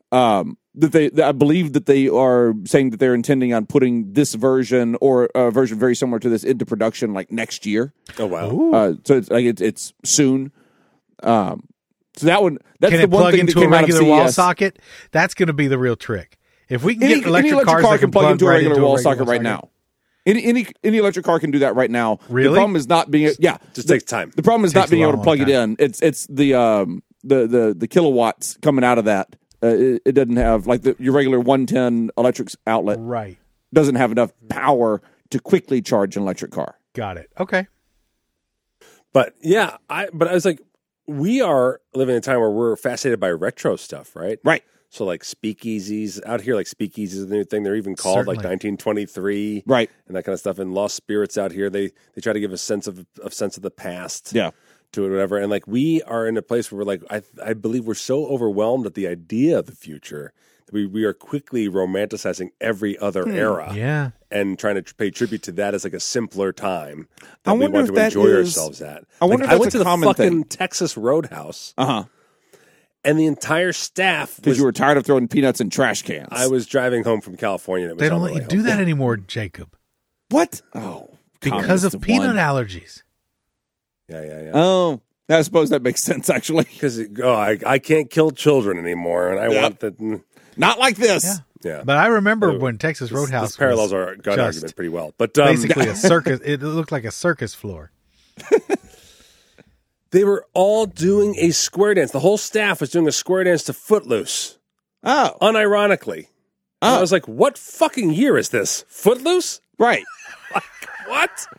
Um, that they, that I believe that they are saying that they're intending on putting this version or a version very similar to this into production like next year. Oh wow! Uh, so it's like it's, it's soon. Um, so that one, that's can the it one plug thing that into a came out of regular wall C E S. socket? That's going to be the real trick. If we can Any, get electric any electric cars car that can plug into a right regular wall regular socket right now. Any any any electric car can do that right now. Really? The problem is not being yeah. Just the, takes time. The problem is Takes not being a able to long, plug long it in. It's it's the um the the the kilowatts coming out of that. Uh, it, it doesn't have like the, your regular one ten electric outlet Right. doesn't have enough power to quickly charge an electric car. Got it. Okay. But yeah, I but I was like, we are living in a time where we're fascinated by retro stuff, right? Right. So like speakeasies out here, like speakeasies is the new thing. They're even called Certainly. like nineteen twenty-three, Right. and that kind of stuff. And Lost Spirits out here, they they try to give a sense of of sense of the past, Yeah. to it, whatever. And like we are in a place where we're like, I I believe we're so overwhelmed at the idea of the future that we we are quickly romanticizing every other Hmm. era, Yeah. and trying to tr- pay tribute to that as like a simpler time that I we wonder want if to that enjoy is- ourselves at. I wonder Like, if I went that's to a the common fucking thing. Texas Roadhouse, Uh huh. and the entire staff Because was. you were tired of throwing peanuts in trash cans. I was driving home from California. And it was They don't on let the you way do home. that anymore, Jacob, what? Oh, because communist of peanut one. allergies. Yeah, yeah, yeah. Oh, I suppose that makes sense, actually. Because oh, I, I can't kill children anymore, and I yep. want that. Not like this. Yeah. Yeah. But I remember so, when Texas Roadhouse this, this parallels was our gun argument pretty well. But um, basically a circus. It looked like a circus floor. They were all doing a square dance. The whole staff was doing a square dance to Footloose. Oh. Unironically. Oh. And I was like, what fucking year is this? Footloose? Right. Like, what?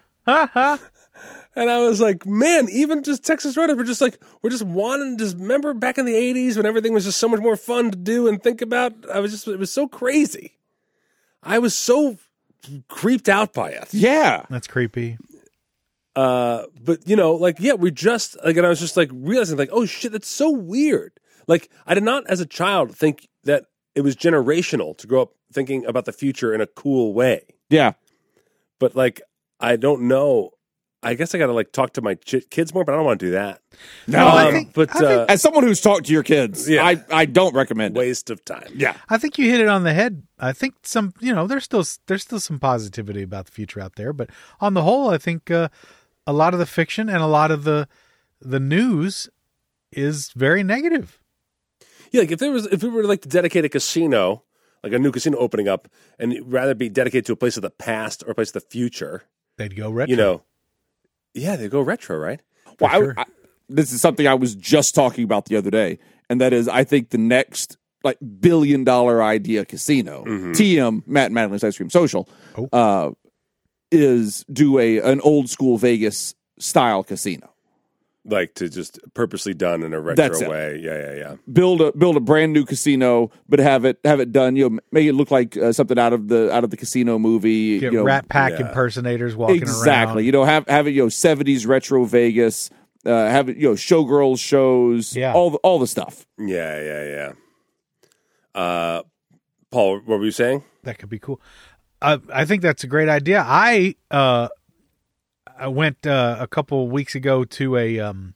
And I was like, man, even just Texas Roadhouse, we're just like, we're just wanting to just remember back in the eighties when everything was just so much more fun to do and think about. I was just, it was so crazy. I was so creeped out by it. Yeah. That's creepy. Uh, but you know, like, yeah, we just, like, and I was just like realizing like, oh shit, that's so weird. Like, I did not as a child think that it was generational to grow up thinking about the future in a cool way. Yeah. But like, I don't know. I guess I got to like talk to my ch- kids more, but I don't want to do that. No, um, I think, but I think, uh, as someone who's talked to your kids, yeah. I, I don't recommend it. Waste of time. Yeah, I think you hit it on the head. I think some, you know, there's still there's still some positivity about the future out there, but on the whole, I think uh, a lot of the fiction and a lot of the the news is very negative. Yeah, like if there was, if we were like to dedicate a casino, like a new casino opening up, and rather be dedicated to a place of the past or a place of the future, they'd go retro. You know. Yeah, they go retro, right? Well, sure. I, I, this is something I was just talking about the other day, and that is, I think the next like billion dollar idea casino, mm-hmm. T M Matt and Madeline's Ice Cream Social, oh. uh, is do a an old school Vegas style casino, like to just purposely done in a retro That's it. way. Yeah, yeah, yeah. Build a build a brand new casino, but have it have it done. You know, make it look like uh, something out of the out of the Casino movie. Get you know, Rat Pack yeah. impersonators walking exactly. around. Exactly. You know, have have it. You know, seventies retro Vegas. Uh, have it. You know, showgirls shows. Yeah. All the, all the stuff. Yeah, yeah, yeah. Uh, Paul, what were you saying? That could be cool. Uh, I think that's a great idea. I uh, I went uh, a couple weeks ago to a um,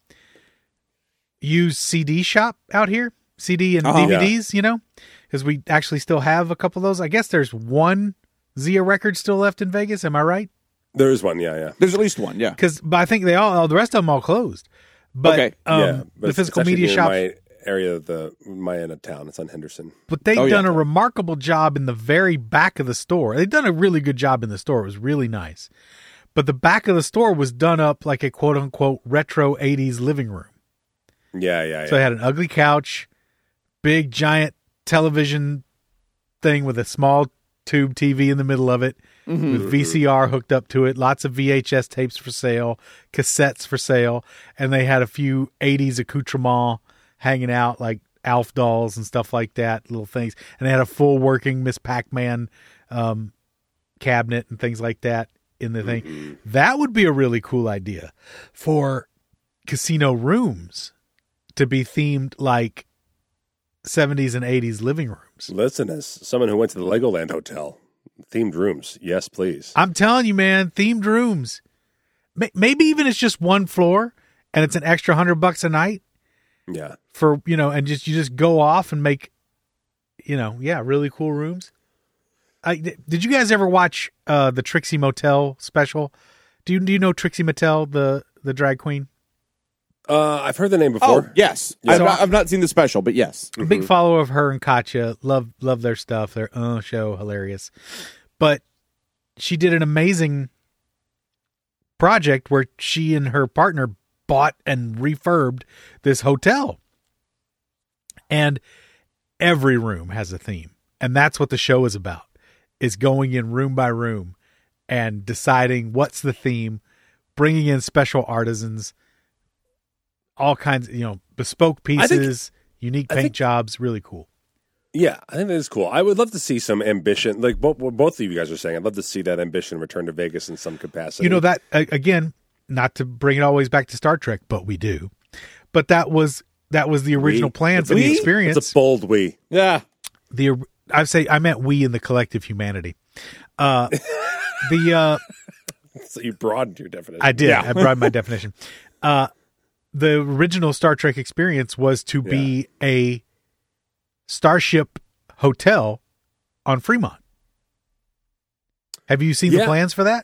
used C D shop out here, C D and Uh-huh. D V Ds, you know, because we actually still have a couple of those. I guess there's one Zia record still left in Vegas. Am I right? There is one, yeah, yeah. There's at least one, yeah. Because I think they all, the rest of them all closed. But, Okay. um, yeah, but the it's- physical it's actually media near shop, my area of the my end of town. It's on Henderson. but they've Oh, yeah. done a remarkable job in the very back of the store. They've done a really good job in the store. It was really nice. But the back of the store was done up like a quote unquote retro eighties living room. Yeah, yeah, yeah. So they had an ugly couch, big giant television thing with a small tube T V in the middle of it, Mm-hmm. with V C R hooked up to it, lots of V H S tapes for sale, cassettes for sale, and they had a few eighties accoutrements hanging out like Alf dolls and stuff like that, little things. And they had a full working Miss Pac-Man um, cabinet and things like that in the thing. Mm-hmm. That would be a really cool idea for casino rooms to be themed like seventies and eighties living rooms. Listen, as someone who went to the Legoland Hotel, themed rooms, yes, please. I'm telling you, man, themed rooms. Maybe even it's just one floor and it's an extra hundred bucks a night Yeah. for, you know, and just, you just go off and make, you know, yeah, really cool rooms. I, did you guys ever watch uh, the Trixie Motel special? Do you, do you know Trixie Mattel, the, the drag queen? Uh, I've heard the name before. Oh, yes. Yeah. I've, So not, I've not seen the special, but yes. A big follower of her and Katya. Love love their stuff. Their uh, show, hilarious. But she did an amazing project where she and her partner bought and refurbed this hotel. And every room has a theme. And that's what the show is about, is going in room by room and deciding what's the theme, bringing in special artisans, all kinds of, you know, bespoke pieces, unique I paint think- jobs, really cool. Yeah, I think that is cool. I would love to see some ambition, like both, what both of you guys are saying. I'd love to see that ambition return to Vegas in some capacity. You know, that, uh, again, not to bring it always back to Star Trek, but we do. But that was that was the original We? plan for We? the experience. It's a bold we. Yeah. The I say I meant we in the collective humanity. Uh, the uh, So you broadened your definition. I did. Yeah. I brought my definition. Uh, the original Star Trek experience was to be a Starship hotel on Fremont. Have you seen the Yeah. plans for that?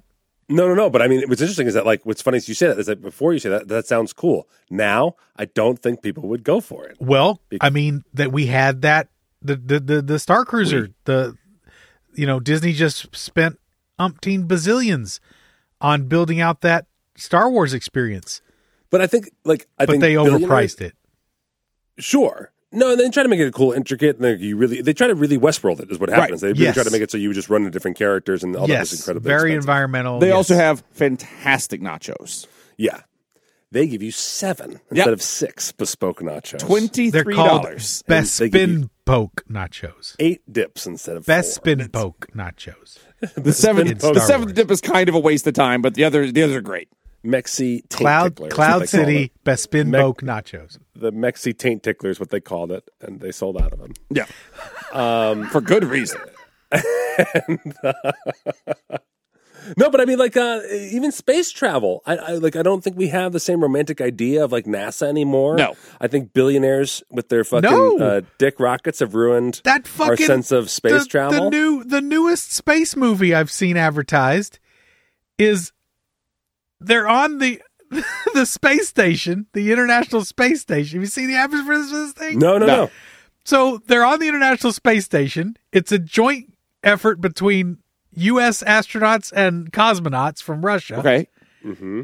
No, no, no. But I mean, what's interesting is that, like, what's funny is you say that, is that before you say that, that sounds cool. Now, I don't think people would go for it. Well, I mean, that we had that, the, the, the, the Star Cruiser, we, the, you know, Disney just spent umpteen bazillions on building out that Star Wars experience. But I think, like, I but think they overpriced it. Sure. No, and they try to make it cool, intricate, and you really they try to really Westworld it is what happens. Right. They really yes. try to make it so you just run into different characters and all yes. that was incredibly very expensive. environmental. They yes. also have fantastic nachos. Yeah. They give you seven yep. instead of six bespoke nachos. twenty-three dollars. They're called Bespin-poke nachos. Eight dips instead of Bespin-poke nachos. The seventh, the seventh dip is kind of a waste of time, but the other the others are great. Mexi Taint Cloud Tickler. Cloud City Bespin-poke Me- nachos. The Mexi Taint Tickler is what they called it, and they sold out of them. Yeah. Um, For good reason. and, uh, no, but I mean, like, uh, even space travel. I, I like. I don't think we have the same romantic idea of like NASA anymore. No, I think billionaires with their fucking no. uh, dick rockets have ruined that fucking, our sense of space the, travel. The new, the newest space movie I've seen advertised is they're on the the space station, the International Space Station. Have you seen the advertisement for this, for this thing? No, no, no, no. So they're on the International Space Station. It's a joint effort between U S astronauts and cosmonauts from Russia. Okay. Mm-hmm.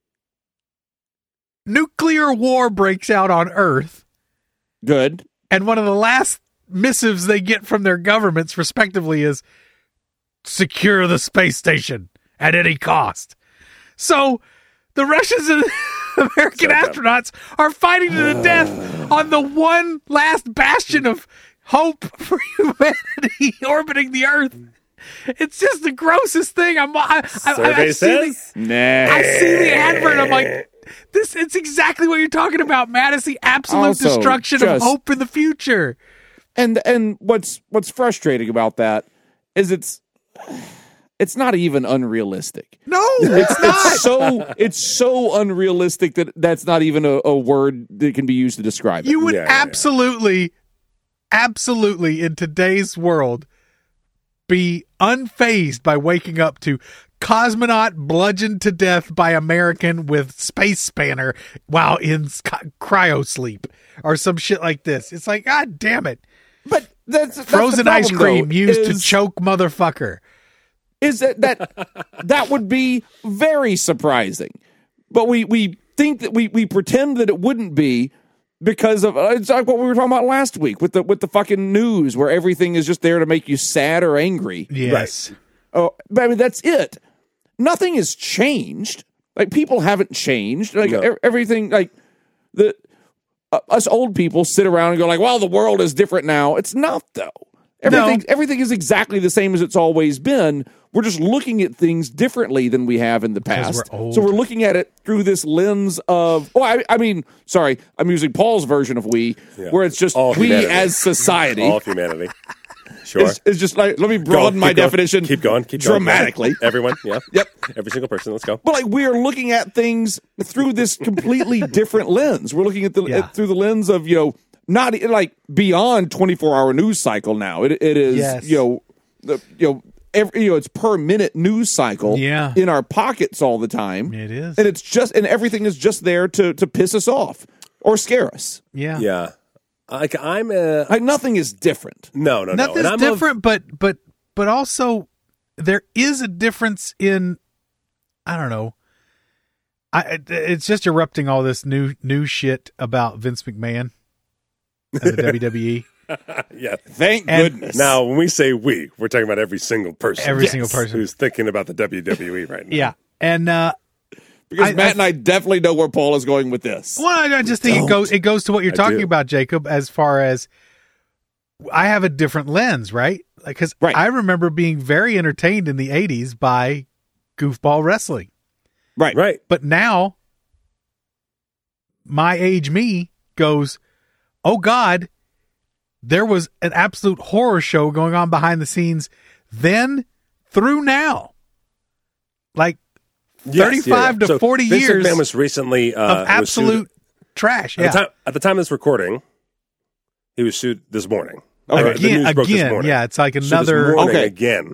Nuclear war breaks out on Earth. Good. And one of the last missives they get from their governments, respectively, is secure the space station at any cost. So the Russians and American astronauts are fighting to the death on the one last bastion of hope for humanity orbiting the Earth. It's just the grossest thing. I'm, I, I, I, I, see the, nah. I see the advert. I'm like, this. It's exactly what you're talking about, Matt. It's the absolute Also, destruction just, of hope in the future. And and what's what's frustrating about that is it's it's not even unrealistic. No, it's, it's not. It's so it's so unrealistic that that's not even a, a word that can be used to describe it. You would yeah, yeah, absolutely, yeah. absolutely in today's world be unfazed by waking up to cosmonaut bludgeoned to death by American with space spanner while in cryo sleep or some shit like this. It's like, God damn it. But that's, that's frozen the problem, ice cream though, used is, to choke motherfucker. Is that that that would be very surprising. But we, we think that we, we pretend that it wouldn't be because of it's like what we were talking about last week with the with the fucking news where everything is just there to make you sad or angry. Yes. Right. Oh, but I mean that's it. Nothing has changed. Like people haven't changed. Like no. everything like the uh, us old people sit around and go like, "Well, the world is different now." It's not though. Everything no. everything is exactly the same as it's always been. We're just looking at things differently than we have in the past. We're so we're looking at it through this lens of, oh, I, I mean, sorry, I'm using Paul's version of we, yeah. where it's just all we humanity. As society. All of humanity. Sure. It's, it's just like, let me broaden go, my going. definition. Keep going. Keep going. Dramatically. Everyone. Yeah. Yep. Every single person. Let's go. But like we are looking at things through this completely different lens. We're looking at the yeah. at, through the lens of, you know, not like beyond twenty-four hour news cycle now. It It is, yes. you know, the, you know, Every, you know, it's per minute news cycle yeah. in our pockets all the time. It is. And it's just, and everything is just there to, to piss us off or scare us. Yeah. Yeah. Like I'm a, like nothing is different. No, no, Nothing's no. Nothing's different, a, but, but, but also there is a difference in, I don't know. I, it's just erupting all this new, new shit about Vince McMahon and the W W E. Yeah, thank and goodness. Now, when we say we, we're talking about every single person. Every yes. single person who's thinking about the W W E right now. Yeah, and uh, because I, Matt I, and I definitely know where Paul is going with this. Well, I just think Don't. it goes it goes to what you're talking about, Jacob. As far as I have a different lens, right? Because right. I remember being very entertained in the eighties by goofball wrestling. Right, right. But now, my age me goes, oh God. There was an absolute horror show going on behind the scenes then through now. Like yes, thirty-five yeah, yeah. to so forty Vince years McMahon was recently uh, of absolute trash. At, yeah. the time, at the time of this recording, he was sued this morning. Okay. Right, again, the news broke again this morning. yeah, it's like Sued another this morning okay. again.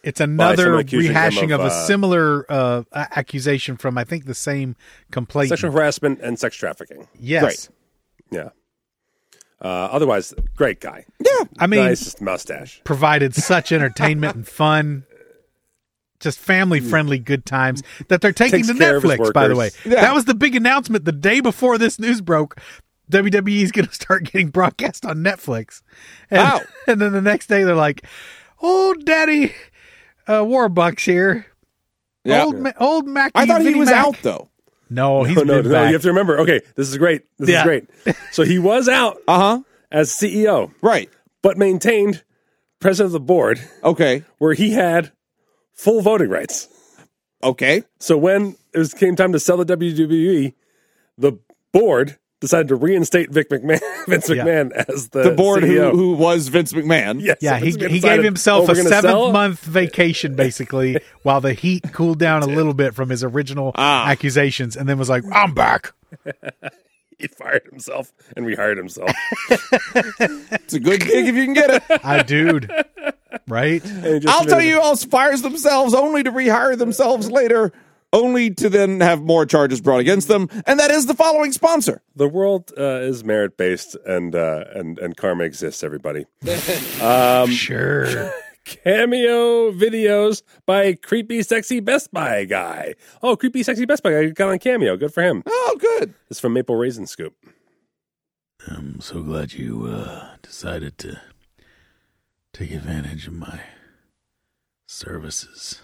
It's another accusing him rehashing of, of, a uh, similar uh, a- accusation from, I think, the same complaint. Sexual harassment and sex trafficking. Yes. Great. Yeah. Uh, otherwise, great guy. Yeah. I mean, Nice mustache. provided such entertainment and fun, just family-friendly good times that they're taking Takes to care of his Netflix, by the way. workers. Yeah. That was the big announcement the day before this news broke. W W E is going to start getting broadcast on Netflix. And, Wow. and then the next day they're like, old daddy uh, Warbucks here. Yeah. Old, Ma- old Mackie I thought he Vinnie was Mac. out, though. No, he's no, no, been no. back. You have to remember. Okay, this is great. This Yeah. is great. So he was out Uh-huh. as C E O, Right. but maintained president of the board, Okay. where he had full voting rights. Okay. So when it was came time to sell the W W E, the board decided to reinstate Vic McMahon, Vince Yeah. McMahon as the, The board C E O. who, who was Vince McMahon. Yes, Yeah, he, Vince McMahon he decided, gave himself "Oh, we're a gonna sell?" seventh month vacation, basically, while the heat cooled down a little bit from his original Ah. accusations, and then was like, I'm back. He fired himself and rehired himself. It's a good gig if you can get it. I dude. Right? And just I'll tell admitted- you, all fires themselves only to rehire themselves later, only to then have more charges brought against them. And that is the following sponsor. The world uh, is merit based, and uh, and and karma exists. Everybody. um, Sure. Cameo videos by creepy, sexy Best Buy guy. Oh, creepy, sexy Best Buy guy got on Cameo. Good for him. Oh, good. It's from Maple Raisin Scoop. I'm so glad you uh, decided to take advantage of my services.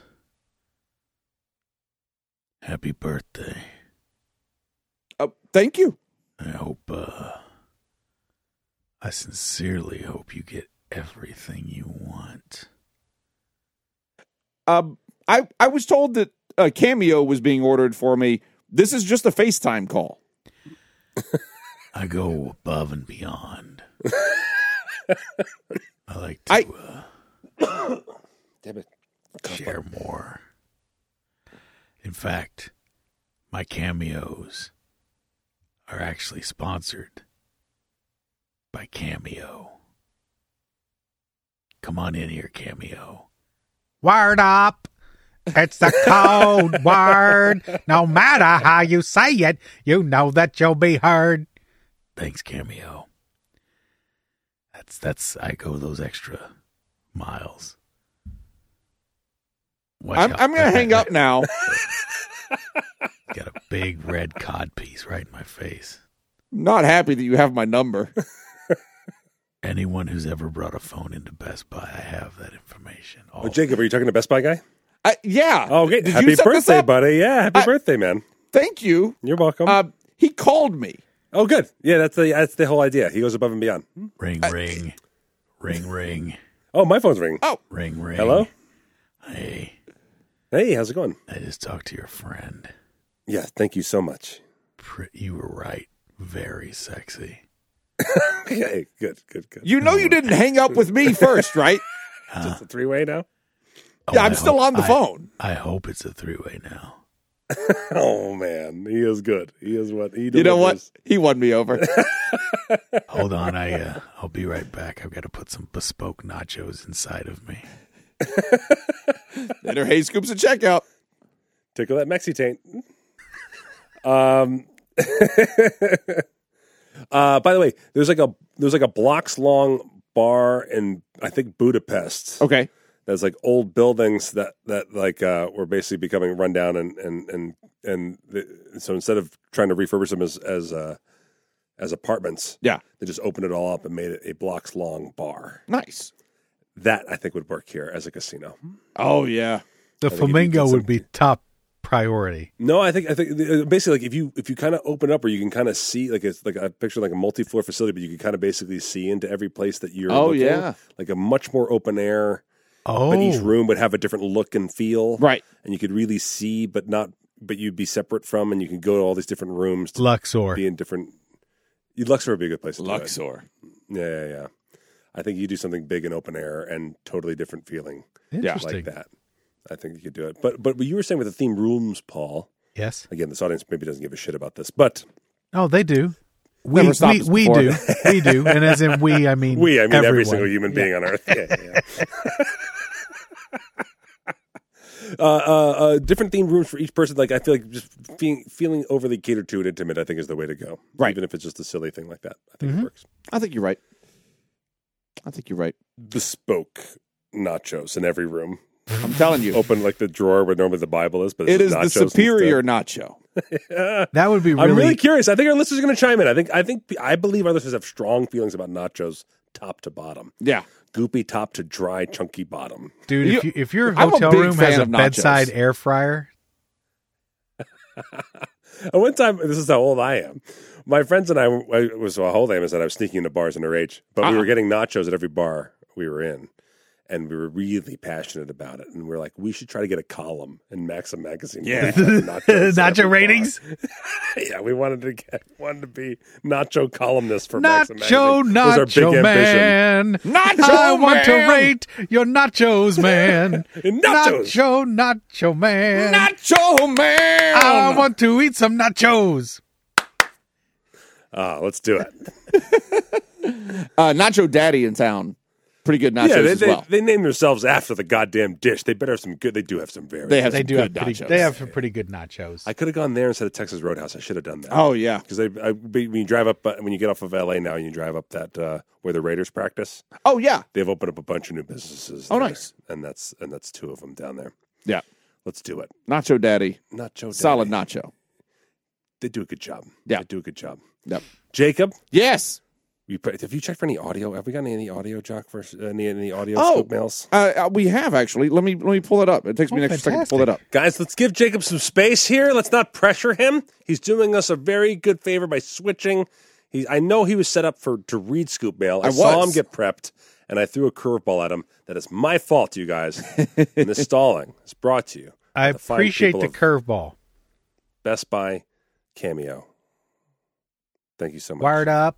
Happy birthday. Uh, thank you. I hope, uh, I sincerely hope you get everything you want. Um, I, I was told that a Cameo was being ordered for me. This is just a FaceTime call. I go above and beyond. I like to I- uh, Damn it. share more. In fact, my cameos are actually sponsored by Cameo. Come on in here, Cameo. Word up. It's the code word. No matter how you say it, you know that you'll be heard. Thanks, Cameo. That's that's I go those extra miles. Watch I'm, out. I'm going to hang up now. Got a big red cod piece right in my face. Not happy that you have my number. Anyone who's ever brought a phone into Best Buy, I have that information. Oh, Jacob, are you talking to Best Buy guy? I, yeah. Oh, okay. Did Happy you set this birthday, up? buddy. Yeah, happy I- birthday, man. Thank you. You're welcome. Uh, he called me. oh, good. Yeah, that's the that's the whole idea. He goes above and beyond. Ring, ring, ring, ring, Oh, my phone's ringing. Oh, ring, ring. Hello? Hey, Hey, how's it going? I just talked to your friend. Yeah, thank you so much. Pr- You were right. Very sexy. Okay, good, good, good. you know you didn't hang up with me first, right? Just a three way now? Oh, Yeah, I'm I still hope- on the I- phone. I hope it's a three-way now. Oh, man. He is good. He is what he You know what? delivers. He won me over. Hold on, I uh, I'll be right back. I've got to put some bespoke nachos inside of me. Enter Hey Scoops at checkout. Tickle that Mexi taint. Um. uh. By the way, there's like a there's like a blocks long bar in I think Budapest. Okay. There's like old buildings that that like uh, were basically becoming run down and and and and the, so instead of trying to refurbish them as as uh, as apartments, Yeah. they just opened it all up and made it a blocks long bar. Nice. That I think would work here as a casino. Oh, yeah. The I think if you flamingo did would some- be top priority. No, I think I think uh, basically like if you if you kind of open up where you can kind of see like it's like I picture like a multi floor facility, but you can kind of basically see into every place that you're. Oh, looking, yeah. like a much more open air. Oh, But each room would have a different look and feel, Right. and you could really see, but not, but you'd be separate from, and you can go to all these different rooms to Luxor. be in different. Luxor would be a good place. To do it. Luxor. Yeah, yeah, yeah. I think you do something big in open air and totally different feeling Interesting. like that. I think you could do it. But but what you were saying with the theme rooms, Paul. Yes. Again, this audience maybe doesn't give a shit about this, but Oh, they do. We Never we, stopped us we before. do. We do. And as in we, I mean we, I mean every everyone. single human being on earth. Yeah, yeah. uh, uh, uh, different themed rooms for each person. Like I feel like just feeling, feeling overly catered to and intimate, I think is the way to go. Right. Even if it's just a silly thing like that. I think mm-hmm. it works. I think you're right. I think you're right. Bespoke nachos in every room. I'm telling you. Open like the drawer where normally the Bible is, but it is the superior nacho. That would be really... I'm really curious. I think our listeners are going to chime in. I think I think I believe our listeners have strong feelings about nachos top to bottom. Yeah. Goopy top to dry, chunky bottom. Dude, if, you, if your hotel room has a bedside air fryer. One time, this is how old I am. My friends and I, I was how old I am is that I was sneaking into bars underage, but uh-huh. we were getting nachos at every bar we were in. And we were really passionate about it. And we we're like, we should try to get a column in Maxim magazine. Yeah. Nacho ratings? Yeah, we wanted to get wanted to be nacho columnist for Nacho, Maxim magazine. Nacho, was our big man. Ambition. Nacho, I man. want to rate your nachos, man. nachos. Nacho, nacho, man. Nacho, man. I want to eat some nachos. Ah, uh, let's do it. uh, Nacho Daddy in town. Pretty good nachos yeah, they, as they, well. They name themselves after the goddamn dish. They better have some good. They do have some very. They have they some do good have nachos. Pretty, they have some pretty good nachos. I could have gone there instead of Texas Roadhouse. I should have done that. Oh yeah, because I, I, when you drive up, when you get off of L A now, and you drive up that uh, where the Raiders practice. Oh yeah, they've opened up a bunch of new businesses. Oh there, nice, and that's and that's two of them down there. Yeah, let's do it. Nacho Daddy, Nacho Daddy. Solid nacho. They do a good job. Yeah, they do a good job. Yep. Jacob. Yes. You, have you checked for any audio? Have we got any, any audio, Jock, for any any audio oh, scoop mails? Uh, we have actually. Let me let me pull it up. It takes me oh, an extra fantastic. second to pull it up. Guys, let's give Jacob some space here. Let's not pressure him. He's doing us a very good favor by switching. He, I know he was set up for to read scoop mail. I, I saw was. him get prepped, and I threw a curveball at him. That is my fault, you guys. And this stalling is brought to you. I appreciate the curveball. Best Buy Cameo. Thank you so much. Wired up.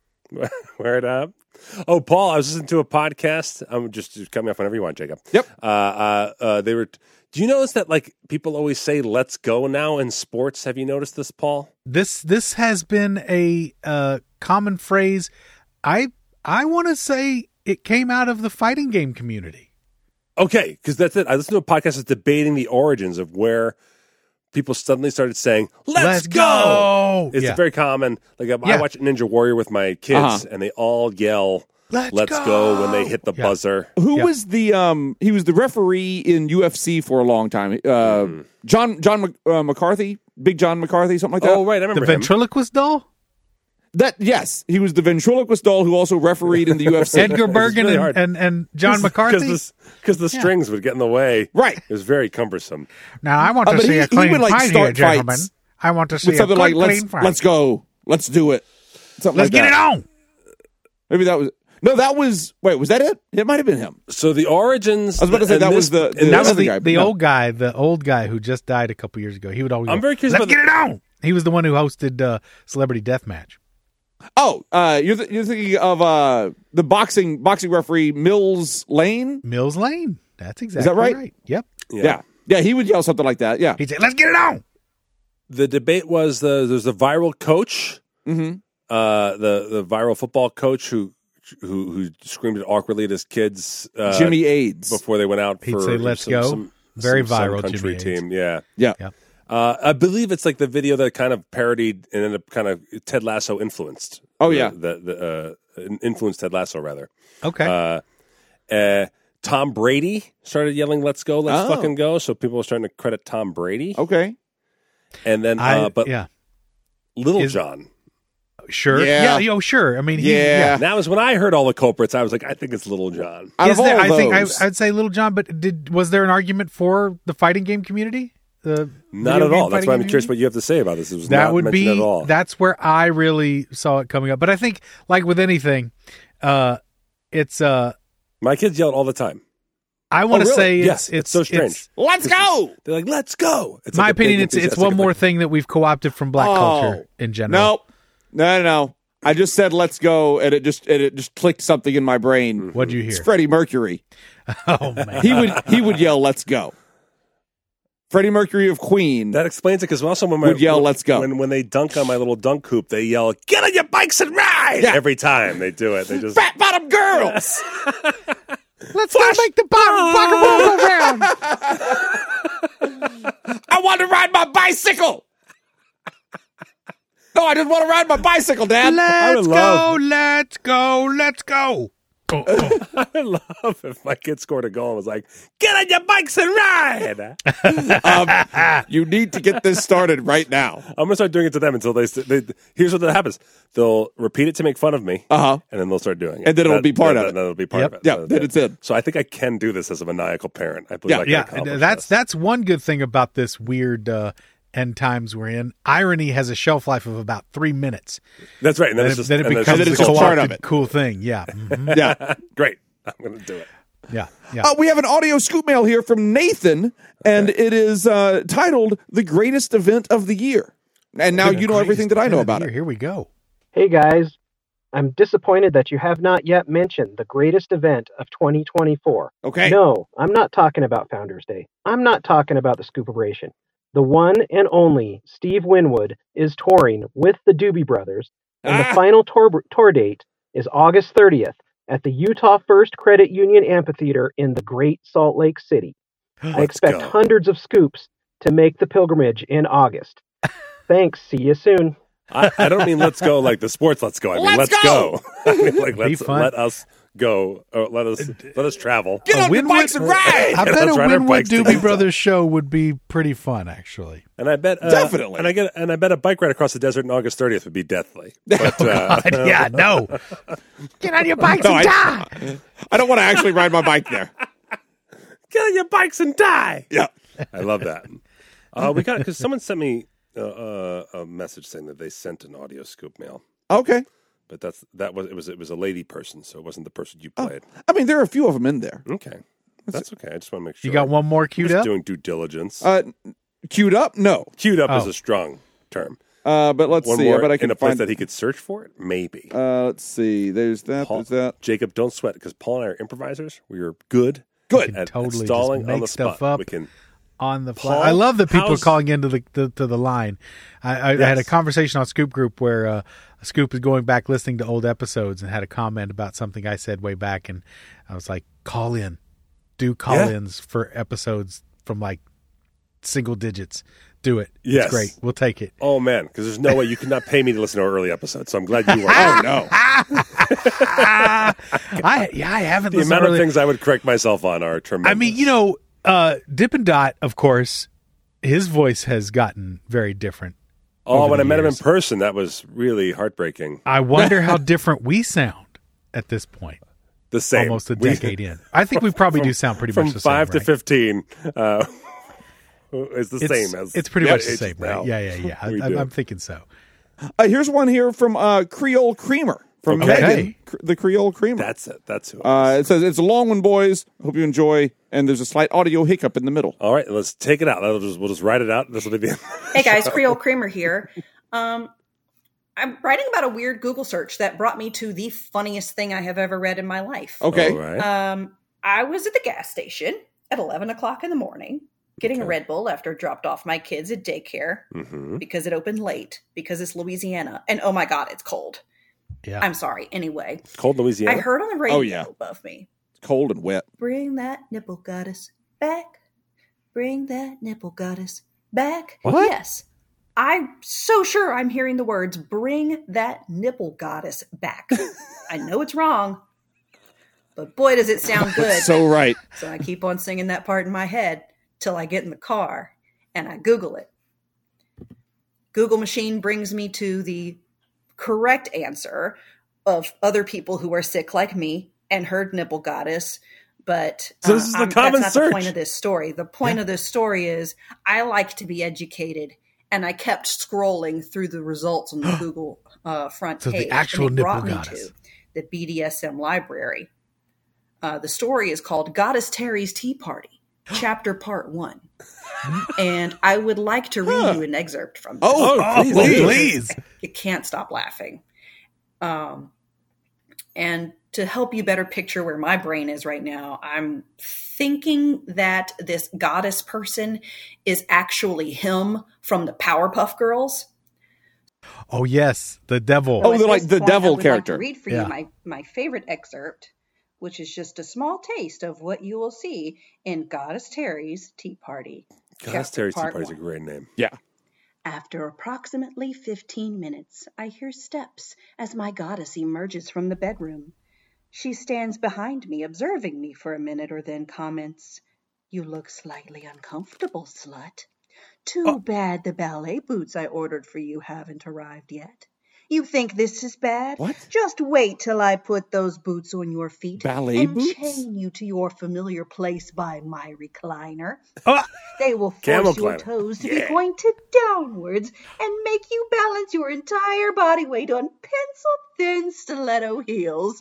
Word up. Oh, Paul, I was listening to a podcast. I'm just, just coming off whenever you want, Jacob. Yep. Uh, uh, uh, they were. Do you notice that like people always say "let's go" now in sports? Have you noticed this, Paul? This this has been a uh, common phrase. I I want to say it came out of the fighting game community. Okay, because that's it. I listened to a podcast that's debating the origins of where people suddenly started saying, let's, let's go. go. It's yeah. very common. Like I, yeah. I watch Ninja Warrior with my kids, uh-huh. and they all yell, let's, let's go. go when they hit the yeah. buzzer. Who yeah. was the, um, he was the referee in U F C for a long time. Uh, mm. John John uh, McCarthy, Big John McCarthy, something like that. Oh, right. I remember The him. ventriloquist doll? That Yes, he was the ventriloquist doll who also refereed in the U F C. Edgar Bergen really and, and, and John McCarthy? Because the, the strings yeah. would get in the way. Right. It was very cumbersome. Now, I want to uh, see he, a clean would, like, fight here, gentlemen. Fights I want to see a something good, like, clean let's, fight. Let's go. Let's do it. Something Let's like get that. it on. Maybe that was... No, that was... Wait, was that it? It might have been him. So the origins... I was about to say that this, was the... the that was the, guy, the no. old guy, the old guy who just died a couple years ago. He would always I'm go, very curious let's about get the, it on. He was the one who hosted uh, Celebrity Deathmatch. Oh, uh, you're, th- you're thinking of uh, the boxing boxing referee Mills Lane? Mills Lane. That's exactly right? right. Yep. Yeah. yeah. Yeah, he would yell something like that. Yeah. He'd say, let's get it on. The debate was the there's a viral coach, mm-hmm. uh, the the viral football coach who who who screamed awkwardly at his kids, uh, Jimmy Aids, before they went out He'd for say, let's some, go. Some, Very some, viral some country Jimmy Aids. team. Yeah, yeah. Yep. Uh, I believe it's like the video that kind of parodied and ended up kind of Ted Lasso influenced. Oh the, yeah, the, the uh, influenced Ted Lasso rather. Okay. Uh, uh, Tom Brady started yelling, "Let's go, let's Oh. fucking go!" So people were starting to credit Tom Brady. Okay. And then, I, uh, but yeah. Little Is- John. Sure. Yeah. Yeah. Oh, sure. I mean, he, Yeah. yeah. That was when I heard all the culprits. I was like, I think it's Little John. Out Is of there, all I think I, those- I'd say Little John, but did was there an argument for the fighting game community? The Not video at game all. That's fighting why I'm game curious community? what you have to say about this. It was That not would mentioned be at all. that's where I really saw it coming up. But I think, like with anything, uh, it's uh, My kids yell it all the time. I want to Oh, really? say Yes, it's, it's so strange. it's- Let's go. They're like, let's go. It's my like a big opinion, it's it's enthusiastic one more thing. thing that we've co-opted from black Oh. culture in general. Nope. No, no, no. I just said let's go, and it just and it just clicked something in my brain. What'd you hear? It's Freddie Mercury. Oh man, He would he would yell, "Let's go." Freddie Mercury of Queen. That explains it because also when my Would yell, "Let's go." When when they dunk on my little dunk hoop, they yell, "Get on your bikes and ride!" Yeah. Every time they do it, they just Fat bottom girls. let's go make the bottom rock and roll go round. want to ride my bicycle, Dad. Let's love- go, let's go, let's go. Oh, oh. I love if my kid scored a goal and was like, get on your bikes and ride. um, you need to get this started right now. I'm going to start doing it to them until they, they here's what happens. They'll repeat it to make fun of me, uh-huh. and then they'll start doing it. And then it'll that, be part that, of it. Then it'll be part yep. of it. Yeah, so then it's in. So I think I can do this as a maniacal parent. I believe yeah, I can yeah. accomplish That's, this. that's one good thing about this weird uh, end times we're in. Irony has a shelf life of about three minutes. That's right. And then, then, it's just, then it and becomes then a it's just part of co-opted it. cool thing. Yeah. Mm-hmm. Yeah. Great. I'm going to do it. Yeah. Yeah. Uh, we have an audio scoop mail here from Nathan, and Okay. it is uh, titled The Greatest Event of the Year. And now The you know everything that I know greatest about year. it. Here we go. Hey guys, I'm disappointed that you have not yet mentioned the greatest event of twenty twenty-four. Okay. No, I'm not talking about Founders Day. I'm not talking about the Scoopabration. The one and only Steve Winwood is touring with the Doobie Brothers, and Ah. the final tour, tour date is August thirtieth at the Utah First Credit Union Amphitheater in the Great Salt Lake City. I expect go. hundreds of scoops to make the pilgrimage in August. Thanks. See you soon. I, I don't mean let's go like the sports let's go. I mean Let's let's, go. go. I mean like Be let's fun. let us go. Or let us let us travel. Get A on your Winwood- bikes and ride! I Yeah, bet a let's ride our Winwood bikes to Doobie Utah. Brothers show would be pretty fun, actually. And I bet uh, Definitely. And I get and I bet a bike ride across the desert on August thirtieth would be deathly. But, uh, yeah, no. Get on your bikes No, and I- die. I don't want to actually ride my bike there. get on your bikes and die. Yeah. I love that. Uh, we got because someone sent me uh, uh, a message saying that they sent an audio scoop mail, Okay. but that's that was it was it was a lady person, so it wasn't the person you Oh, played. I mean, there are a few of them in there. Okay, that's okay. I just want to make sure You got one more I'm queued just up? doing due diligence. Uh, queued up? No. Queued up is Oh. a strong term. Uh, but let's One see. more I bet I can in a place find that he could search for it. Maybe. Uh, let's see. There's that. Paul, There's that. Jacob, don't sweat because Paul and I are improvisers. We are good. Good. At totally just installing make on the stuff spot. up. We can. On the fly. Paul, I love that people are how's- calling into the, the to the line. I, I, I had a Yes. conversation on Scoop Group where uh, Scoop is going back listening to old episodes and had a comment about something I said way back, and I was like, "Call in, do call-ins for episodes from like single digits. Do it. Yes. It's great. We'll take it." Oh man, because there's no way you could not pay me to listen to our early episodes. So I'm glad you were. Oh, no. I yeah, I haven't The listened amount to of really- things I would correct myself on are tremendous. I mean, you know, uh, Dippin' Dot, of course, his voice has gotten very different. oh, over when the I met years. him in person, that was really heartbreaking. I wonder how different we sound at this point. The same, Almost a We- decade in. I think we probably from- do sound pretty from much the same. five to right? fifteen. Uh, is the It's, same as it's pretty yeah, much the it's same, now. right? Yeah, yeah, yeah. I, We I'm, do. I'm thinking so. Uh, here's one here from uh, Creole Creamer. From Okay. Megan, cr- the Creole Creamer. That's it. That's who. It Uh, is. it says, it's a long one, boys. Hope you enjoy. And there's a slight audio hiccup in the middle. All right, let's take it out. We'll just, we'll just write it out. This will be the end. Hey guys, Creole Creamer here. Um, I'm writing about a weird Google search that brought me to the funniest thing I have ever read in my life. Okay. All right. Um, I was at the gas station at eleven o'clock in the morning getting a Okay. Red Bull after I dropped off my kids at daycare Mm-hmm. because it opened late because it's Louisiana. And oh my God, it's cold. Yeah. I'm sorry. Anyway, Cold Louisiana. I heard on the radio Oh, yeah. above me, It's cold and wet. bring that nipple goddess back. Bring that nipple goddess back. What? Yes. I'm so sure I'm hearing the words, bring that nipple goddess back. I know it's wrong, but boy, does it sound good. So right. So I keep on singing that part in my head till I get in the car and I Google it. Google machine brings me to the correct answer of other people who are sick like me and heard nipple goddess. But So this is the I'm- common that's not search. the point of this story. The point of this story is I like to be educated, and I kept scrolling through the results on the Google uh, front So the page. actual and it brought nipple me goddess. to the B D S M library. Uh, the story is called Goddess Terry's Tea Party, Chapter Part One. And I would like to read you an excerpt from this. Oh, Oh, please. please. You can't stop laughing. Um, and to help you better picture where my brain is right now, I'm thinking that this goddess person is actually him from the Powerpuff Girls. Oh, yes. The devil. Oh, at they're like this the point, I devil would character. Like to read for Yeah. you my, my favorite excerpt, which is just a small taste of what you will see in Goddess Terry's Tea Party. Goddess Chapter Terry's Tea Part Party is a one. great name. Yeah. After approximately fifteen minutes, I hear steps as my goddess emerges from the bedroom. She stands behind me, observing me for a minute, or then comments, "You look slightly uncomfortable, slut. Too oh. bad the ballet boots I ordered for you haven't arrived yet. You think this is bad? What? Just wait till I put those boots on your feet ballet and boots? chain you to your familiar place by my recliner. Oh. They will force Camel your climber. toes to Yeah. be pointed downwards and make you balance your entire body weight on pencil-thin stiletto heels.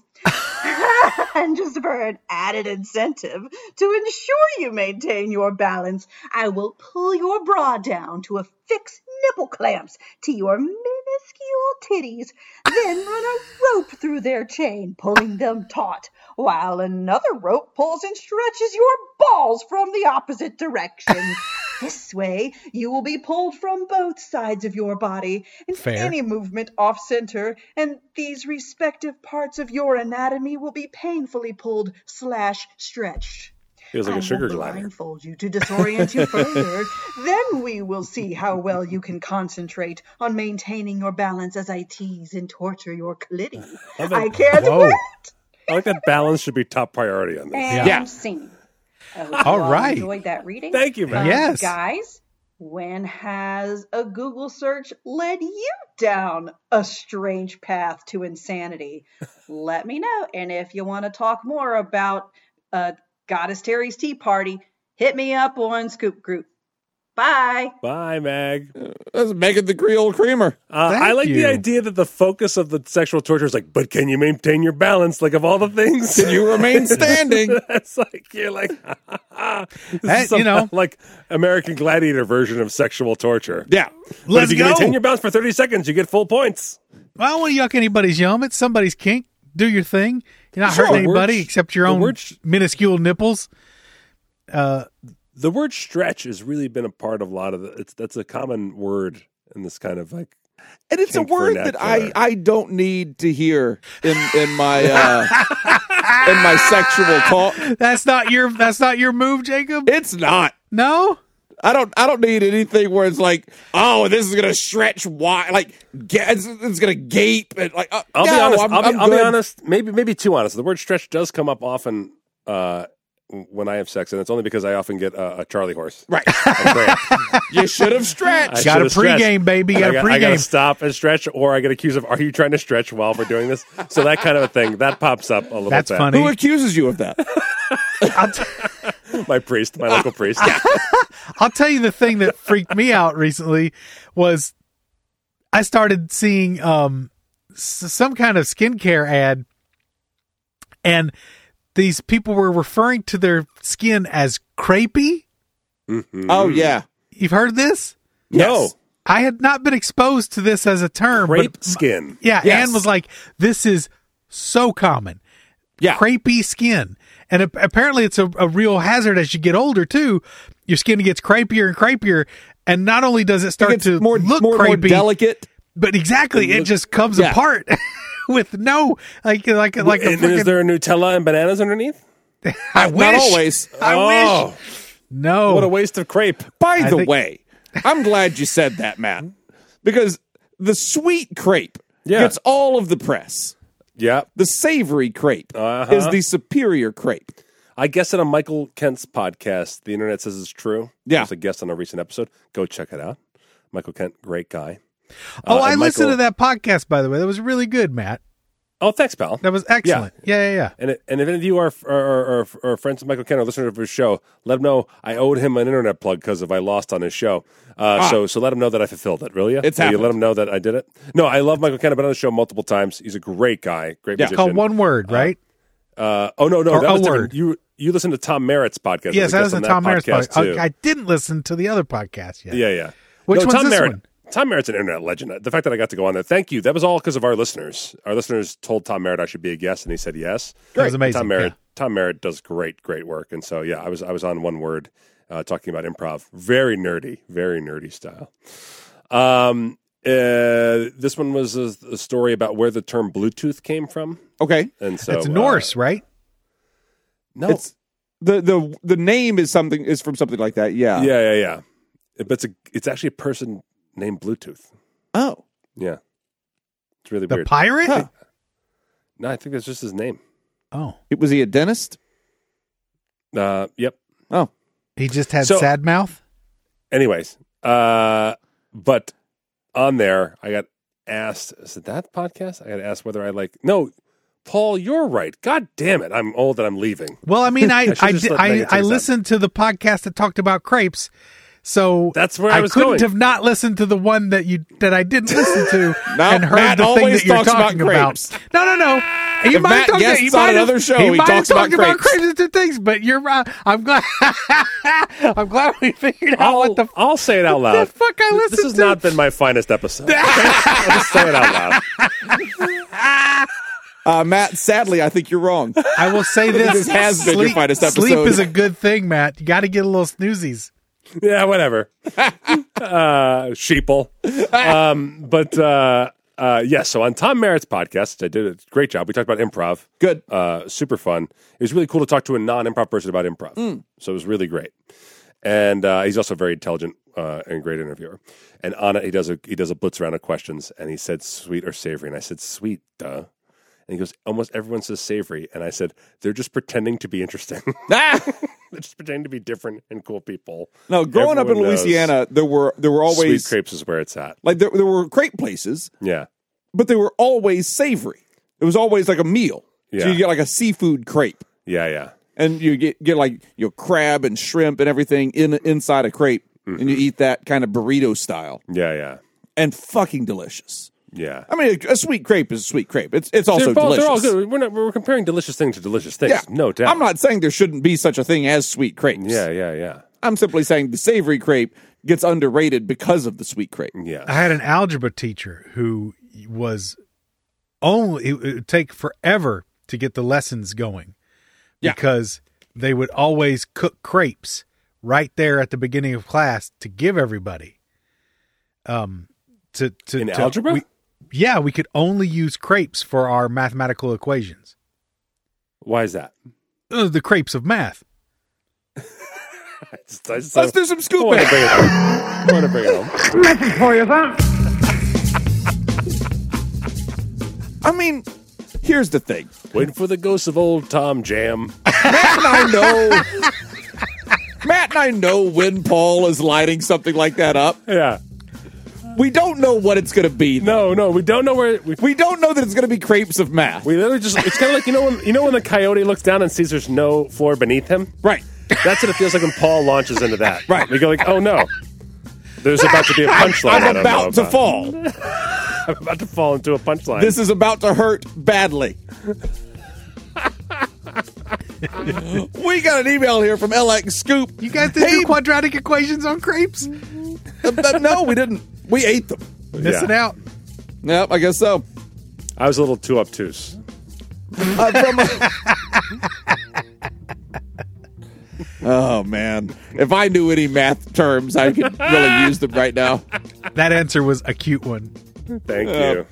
And just for an added incentive to ensure you maintain your balance, I will pull your bra down to affix nipple clamps to your minuscule titties, then run a rope through their chain, pulling them taut, while another rope pulls and stretches your balls from the opposite direction. This way, you will be pulled from both sides of your body, and Fair. any movement off-center, and these respective parts of your anatomy will be painfully pulled slash stretched. Feels like I a sugar will glider. blindfold you to disorient you further. Then we will see how well you can concentrate on maintaining your balance as I tease and torture your clitty. I, I can't Whoa. wait. I like that balance should be top priority on this. And Yeah. scene. I hope All you all right. enjoyed that reading. Thank you, man. Um, Yes. Guys, when has a Google search led you down a strange path to insanity? Let me know. And if you want to talk more about uh, Goddess Terry's Tea Party, hit me up on Scoop Group. Bye. Bye, Mag. That's making the Creole creamer. Uh, Thank I like you. the idea that the focus of the sexual torture is like, but can you maintain your balance? Like, of all the things, Can you remain standing? That's like you're like, this Hey, is some, you know. like American Gladiator version of sexual torture. Yeah. But Let's if you can go. maintain your balance for thirty seconds, you get full points. I don't want to yuck anybody's yum. It's somebody's kink. Do your thing. You're not Sure. hurting The word anybody sh- except your the own word sh- minuscule nipples. Uh, The word stretch has really been a part of a lot of the, it's that's a common word in this kind of like, And it's a Kink word that I, vernacular. I don't need to hear in in my uh, in my sexual talk. that's not your that's not your move, Jacob. It's not. No. I don't. I don't need anything where it's like, oh, this is gonna stretch wide, like ga- it's, it's gonna gape, and like. Uh, I'll no, be honest. I'm, I'll, be, I'm I'll be good. honest. Maybe maybe too honest. The word stretch does come up often uh, when I have sex, and it's only because I often get uh, a Charlie horse. Right. A cramp. You should have stretched. I Got a should've stretched. pregame, baby. I Got a got, I got to pregame. stop and stretch, or I get accused of, are you trying to stretch while we're doing this? So that kind of a thing that pops up a little That's bit. funny. Who accuses you of that? I'll, t- My priest, my local priest. I'll tell you the thing that freaked me out recently was I started seeing um, s- some kind of skincare ad, and these people were referring to their skin as crepey. Mhm. Oh yeah. You've heard this? No. Yes. I had not been exposed to this as a term. Crepe but, skin. Yeah, Yes. Anne was like, "This is so common." Yeah. Crepey skin, and a- apparently it's a, a real hazard as you get older too. Your skin gets crepier and crepier, and not only does it start It's to more look more, more crepey, delicate. but exactly it Look- just comes Yeah. apart with no like like like a and then is freaking- there a Nutella and bananas underneath? I wish. Not always. I Oh, wish. No. what a waste of crepe. By I the think- way, I'm glad you said that, Matt, because the sweet crepe Yeah. gets all of the press. Yeah. The savory crepe Uh-huh. is the superior crepe. I guess on a Michael Kent's podcast, the internet says it's true. Yeah. He was a guest on a recent episode. Go check it out. Michael Kent, great guy. Oh, Uh, I and listened Michael- to that podcast, by the way. That was really good, Matt. Oh, thanks, pal. That was excellent. Yeah, yeah, yeah. And it, and if any of you are, are, are, are friends of Michael Kent or listeners of his show, let him know I owed him an internet plug because if I lost on his show. Uh, Ah. So so let him know that I fulfilled it. Will you? It's Will you happened. let him know that I did it? No, I love Michael Kent. I've been on the show multiple times. He's a great guy, great Yeah. It's musician. called One Word, right? Uh, oh no, no, Or that a was different. word. You you listen to Tom Merritt's podcast. Yes, I that was was a a guest Tom on Merritt's that podcast. too. I, I didn't listen to the other podcast yet. Yeah, yeah. Which no, one's Tom this Merritt. one? Tom Merritt's an internet legend. The fact that I got to go on there, thank you. That was all because of our listeners. Our listeners told Tom Merritt I should be a guest, and he said yes. That was amazing. Tom Merritt. Yeah. Tom Merritt does great, great work, and so yeah, I was I was on One Word uh, talking about improv, very nerdy, very nerdy style. Um, uh, this one was a, a story about where the term Bluetooth came from, Okay. and so It's uh, Norse, right? no, It's the the the name is something is from something like that. Yeah. yeah, yeah, yeah. But it's a it's actually a person named Bluetooth. Oh. Yeah. It's really The weird. pirate? Huh. No, I think that's just his name. Oh. It, was he a dentist? Uh, yep. Oh. He just had So- sad mouth? Anyways, uh, but on there, I got asked, is it that podcast? I got asked whether I like, no, Paul, you're right. God damn it. I'm old and I'm leaving. Well, I mean, I I should I, just did, let I, Megan I take that. listened to the podcast that talked about crepes, so That's where I was couldn't going. have not listened to the one that you that I didn't listen to No, and heard Matt the thing always that you're talks about talking about. crepes. No, no, no. He If might Matt talk, guests he on might have- another show, he, he might talks have talked about about crepes. crepes and things, but you're right. I'm glad. I'm glad we figured out I'll, what the I'll say it out loud. the fuck I listened This has to. not been my finest episode. I'll just say it out loud. Uh, Matt, sadly, I think you're wrong. I will say this: This has been your sleep, finest episode. Sleep is a good thing, Matt. You got to get a little snoozies. Yeah, whatever. uh, sheeple. Um, but uh, uh, yes, yeah, so on Tom Merritt's podcast, I did a great job. We talked about improv. Good. Uh, super fun. It was really cool to talk to a non-improv person about improv. Mm. So it was really great. And uh, he's also very intelligent uh, and great interviewer. And on it, he does a he does a blitz round of questions. And he said sweet or savory. And I said sweet, duh. And he goes, almost everyone says savory. And I said, they're just pretending to be interesting. Ah! They're just pretending to be different and cool people. No, growing up in Everyone knows Louisiana, there were there were always Sweet crepes is where it's at. like there there were crepe places, Yeah. but they were always savory. It was always like a meal. So Yeah. you get like a seafood crepe, Yeah, yeah. and you get get like you know, crab and shrimp and everything in inside a crepe, Mm-hmm. and you eat that kind of burrito style, Yeah, yeah. and fucking delicious. Yeah. I mean, a, a sweet crepe is a sweet crepe. It's it's also they're, both, delicious. they're all good. We're, not, we're comparing delicious things to delicious things. Yeah, No doubt. I'm not saying there shouldn't be such a thing as sweet crepes. Yeah, yeah, yeah. I'm simply saying the savory crepe gets underrated because of the sweet crepe. Yeah. I had an algebra teacher who was only it would take forever to get the lessons going Yeah. because they would always cook crepes right there at the beginning of class to give everybody. Um, to to In to- algebra? we- yeah, we could only use crepes for our mathematical equations. Why is that? Uh, the crepes of math. I just, I just, Let's do some I scoop want to it. bring it home. I want to bring it home. Message for you, son. I mean, here's the thing. Waiting for the ghost of old Tom Jam. Matt and I know. Matt and I know when Paul is lighting something like that up. Yeah. We don't know what it's going to be. though. No, no, we don't know where. We, We don't know that it's going to be crepes of math. we literally just. It's kind of like you know when you know when the coyote looks down and sees there's no floor beneath him. Right. That's what it feels like when Paul launches into that. Right. We go like, oh no, there's about to be a punchline. I I'm don't about know to about. fall. I'm about to fall into a punchline. This is about to hurt badly. We got an email here from L X Scoop. You guys did Hey, do quadratic equations on crepes? uh, uh, no, we didn't. We ate them. Missing out. Yep, I guess so. I was a little too obtuse. Uh, from oh, man. If I knew any math terms, I could really use them right now. That answer was a cute one. Thank Uh, you.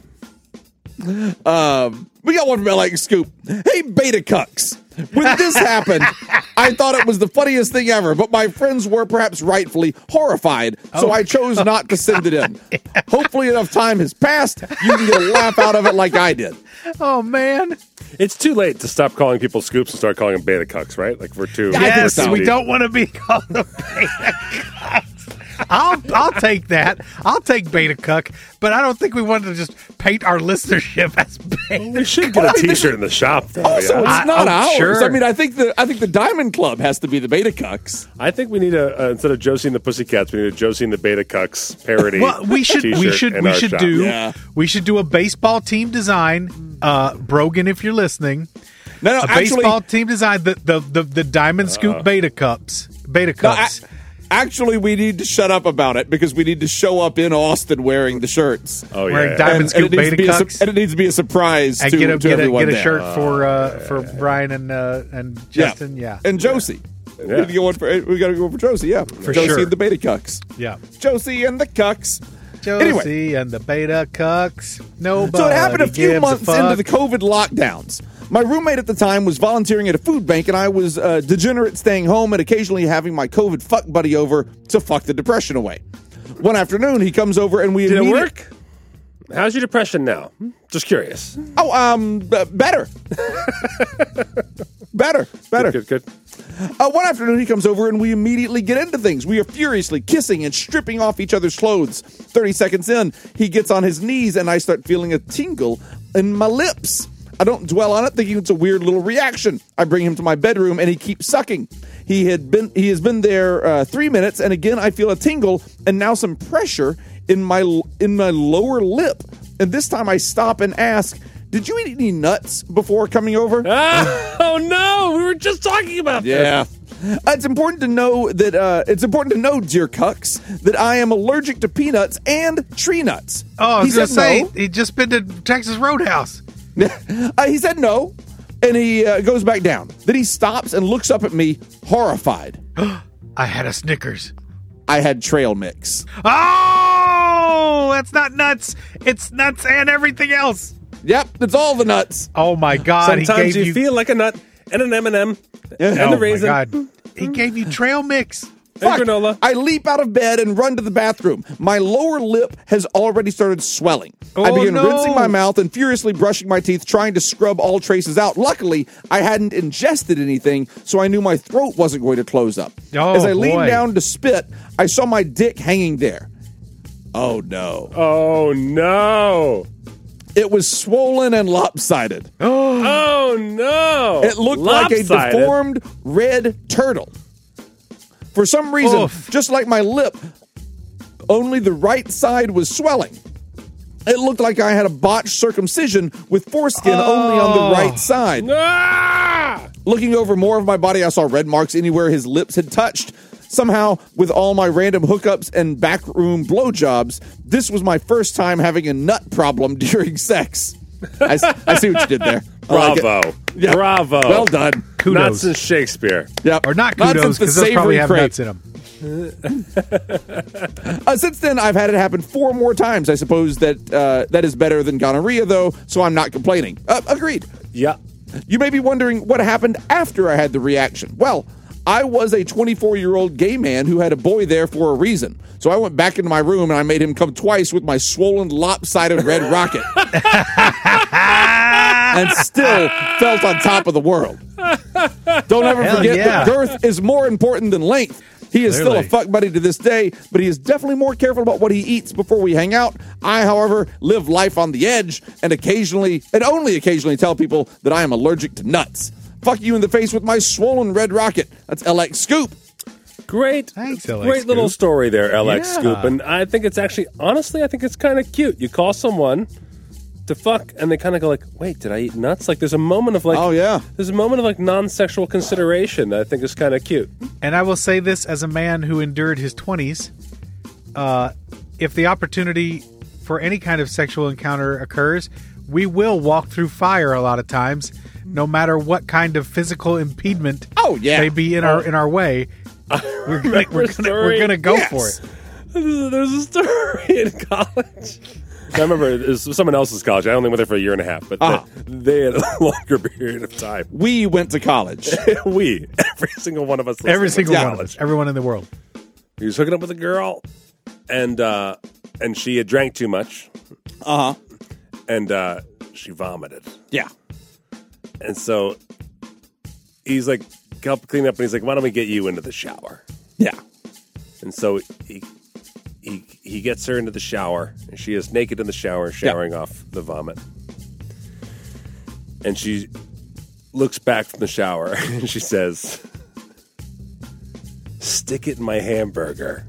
Um, we got one from L X Scoop. Hey, beta cucks. When this happened, I thought it was the funniest thing ever, but my friends were perhaps rightfully horrified, so Oh. I chose not to send it in. Hopefully enough time has passed, you can get a laugh out of it like I did. Oh, man. It's too late to stop calling people scoops and start calling them beta cucks, right? Like we're too. I think Yes, so. we don't want to be called a beta cuck. I'll I'll take that. I'll take beta cuck, but I don't think we want to just paint our listenership as beta. We should get a T-shirt in the shop, though. Also, yeah. it's not I- oh, ours. sure. I mean, I think the I think the Diamond Club has to be the beta cucks. I think we need a uh, instead of Josie and the Pussycats, we need a Josie and the Beta Cucks parody. Well, we should we t-shirt should in we our should shop. do Yeah. we should do a baseball team design. Uh, Brogan, if you're listening, No, no, a actually, baseball team design the the the, the Diamond Scoop Beta Cups, Beta no, a- Cups. actually, we need to shut up about it because we need to show up in Austin wearing the shirts. Oh yeah, Wearing yeah. Diamond And, Scoop and it needs to Beta be a, su- Cucks. and it needs to be a surprise and to, get a to get a everyone get a there. shirt for uh, for Brian and uh, and Justin. Yeah, And Josie. We Yeah. got to go one for we got to go for Josie. Yeah, For Josie sure. and the Beta Cucks. yeah. Josie and the Cucks. Josie Anyway. and the Beta Cucks. Nobody So it happened a few gives months fuck. into the COVID lockdowns. My roommate at the time was volunteering at a food bank, and I was uh, degenerate staying home and occasionally having my COVID fuck buddy over to fuck the depression away. One afternoon, he comes over and we Did it immediate- work? How's your depression now? Just curious. Oh, um, b- better. better, better. Good, good, good. Uh, one afternoon, he comes over and we immediately get into things. We are furiously kissing and stripping off each other's clothes. thirty seconds in, he gets on his knees and I start feeling a tingle in my lips. I don't dwell on it, thinking it's a weird little reaction. I bring him to my bedroom and he keeps sucking. He had been he has been there uh, three minutes, and again I feel a tingle and now some pressure in my in my lower lip. And this time I stop and ask, "Did you eat any nuts before coming over?" Ah, oh no, we were just talking about yeah. this. Uh, it's important to know that uh, it's important to know, dear cucks, that I am allergic to peanuts and tree nuts. Oh, I was he going to said say, no. he'd just been to Texas Roadhouse. uh, he said no, and he uh, goes back down. Then he stops and looks up at me, horrified. I had a Snickers. I had trail mix. Oh, that's not nuts. It's nuts and everything else. Yep, it's all the nuts. Oh my God! Sometimes he gave you, you feel like a nut and an M and M and oh a raisin. My God. He gave you trail mix. Fuck. And granola. I leap out of bed and run to the bathroom. My lower lip has already started swelling. Oh, I begin no. rinsing my mouth and furiously brushing my teeth, trying to scrub all traces out. Luckily, I hadn't ingested anything, so I knew my throat wasn't going to close up. Oh, As I leaned boy. down to spit, I saw my dick hanging there. Oh, no. Oh no. It was swollen and lopsided. Oh no. It looked like a Lopsided. deformed red turtle. For some reason, Oof. just like my lip, only the right side was swelling. It looked like I had a botched circumcision with foreskin Oh. only on the right side. Ah! Looking over more of my body, I saw red marks anywhere his lips had touched. Somehow, with all my random hookups and backroom blowjobs, this was my first time having a nut problem during sex. I, I see what you did there. I like it. Bravo. Yeah. Bravo. Well done. Kudos. Nuts and Shakespeare. Yep. Or not Not kudos, since because the those probably savory have crepe. nuts in them. Uh, since then, I've had it happen four more times. I suppose that uh, that is better than gonorrhea, though, so I'm not complaining. Uh, agreed. Yeah. You may be wondering what happened after I had the reaction. Well, I was a twenty-four-year-old gay man who had a boy there for a reason. So I went back into my room and I made him come twice with my swollen, lopsided red rocket. And still felt on top of the world. Don't ever Hell forget yeah. that girth is more important than length. He is Clearly. still a fuck buddy to this day, but he is definitely more careful about what he eats before we hang out. I, however, live life on the edge and occasionally, and only occasionally, tell people that I am allergic to nuts. Fuck you in the face with my swollen red rocket. That's L X Scoop. Great. Thanks, L X Great little Scoop. story there, L X Yeah. Scoop. And I think it's actually, honestly, I think it's kind of cute. You call someone to fuck, and they kind of go like, wait, did I eat nuts? Like, there's a moment of like, Oh, yeah. there's a moment of like non-sexual consideration that I think is kind of cute. And I will say this as a man who endured his twenties, uh, if the opportunity for any kind of sexual encounter occurs, we will walk through fire a lot of times, no matter what kind of physical impediment Oh, yeah. may be in our in our way. We're gonna, remember we're a gonna, story. we're gonna go Yes. for it. There's a, there's a story in college. I remember it was someone else's college. I only went there for a year and a half, but Ah. they, they had a longer period of time. We went to college. we, every single one of us, Every listening, single went to one of college. us, everyone in the world. He was hooking up with a girl, and uh, and she had drank too much, Uh huh. and uh, she vomited. Yeah. And so he's like, help clean up, and he's like, why don't we get you into the shower? Yeah. And so he he he gets her into the shower, and she is naked in the shower, showering off the vomit. And she looks back from the shower, and she says, stick it in my hamburger.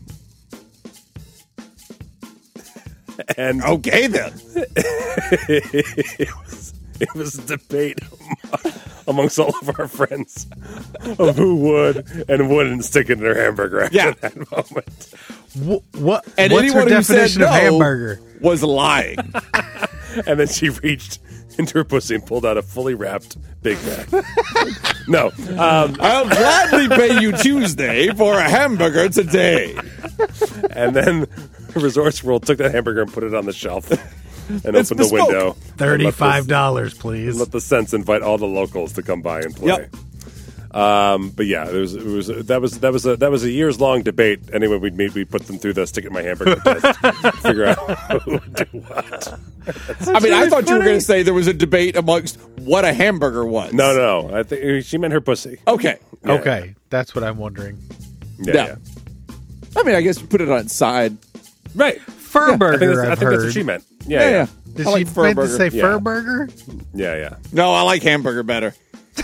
And Okay, then. it was it was a debate amongst all of our friends of who would and wouldn't stick it in their hamburger after Yeah. that moment. Wh- what? And what's anyone her who said definition no of hamburger? was lying. And then she reached into her pussy and pulled out a fully wrapped Big Mac. No. Um, I'll gladly pay you Tuesday for a hamburger today. and then Resorts World took that hamburger and put it on the shelf and It's opened the bespoke. window. Thirty-five dollars, And please. let the Sense invite all the locals to come by and play. Yep. Um, but yeah, there was, it was that was that was a that was a years long debate. Anyway, we made we put them through the stick at my hamburger test, figure out who would do what. I mean, I thought you were going to say there was a debate amongst what a hamburger was. No, no, I think she meant her pussy. Okay, Yeah. Okay, that's what I'm wondering. Yeah, Yeah. yeah. I mean, I guess you put it on its side. right. Fur I think, burger, that's, I I've think heard. that's what she meant. Yeah, Yeah, yeah, yeah. Did I like she fur meant to burger. say Yeah. fur burger? yeah, yeah. No, I like hamburger better.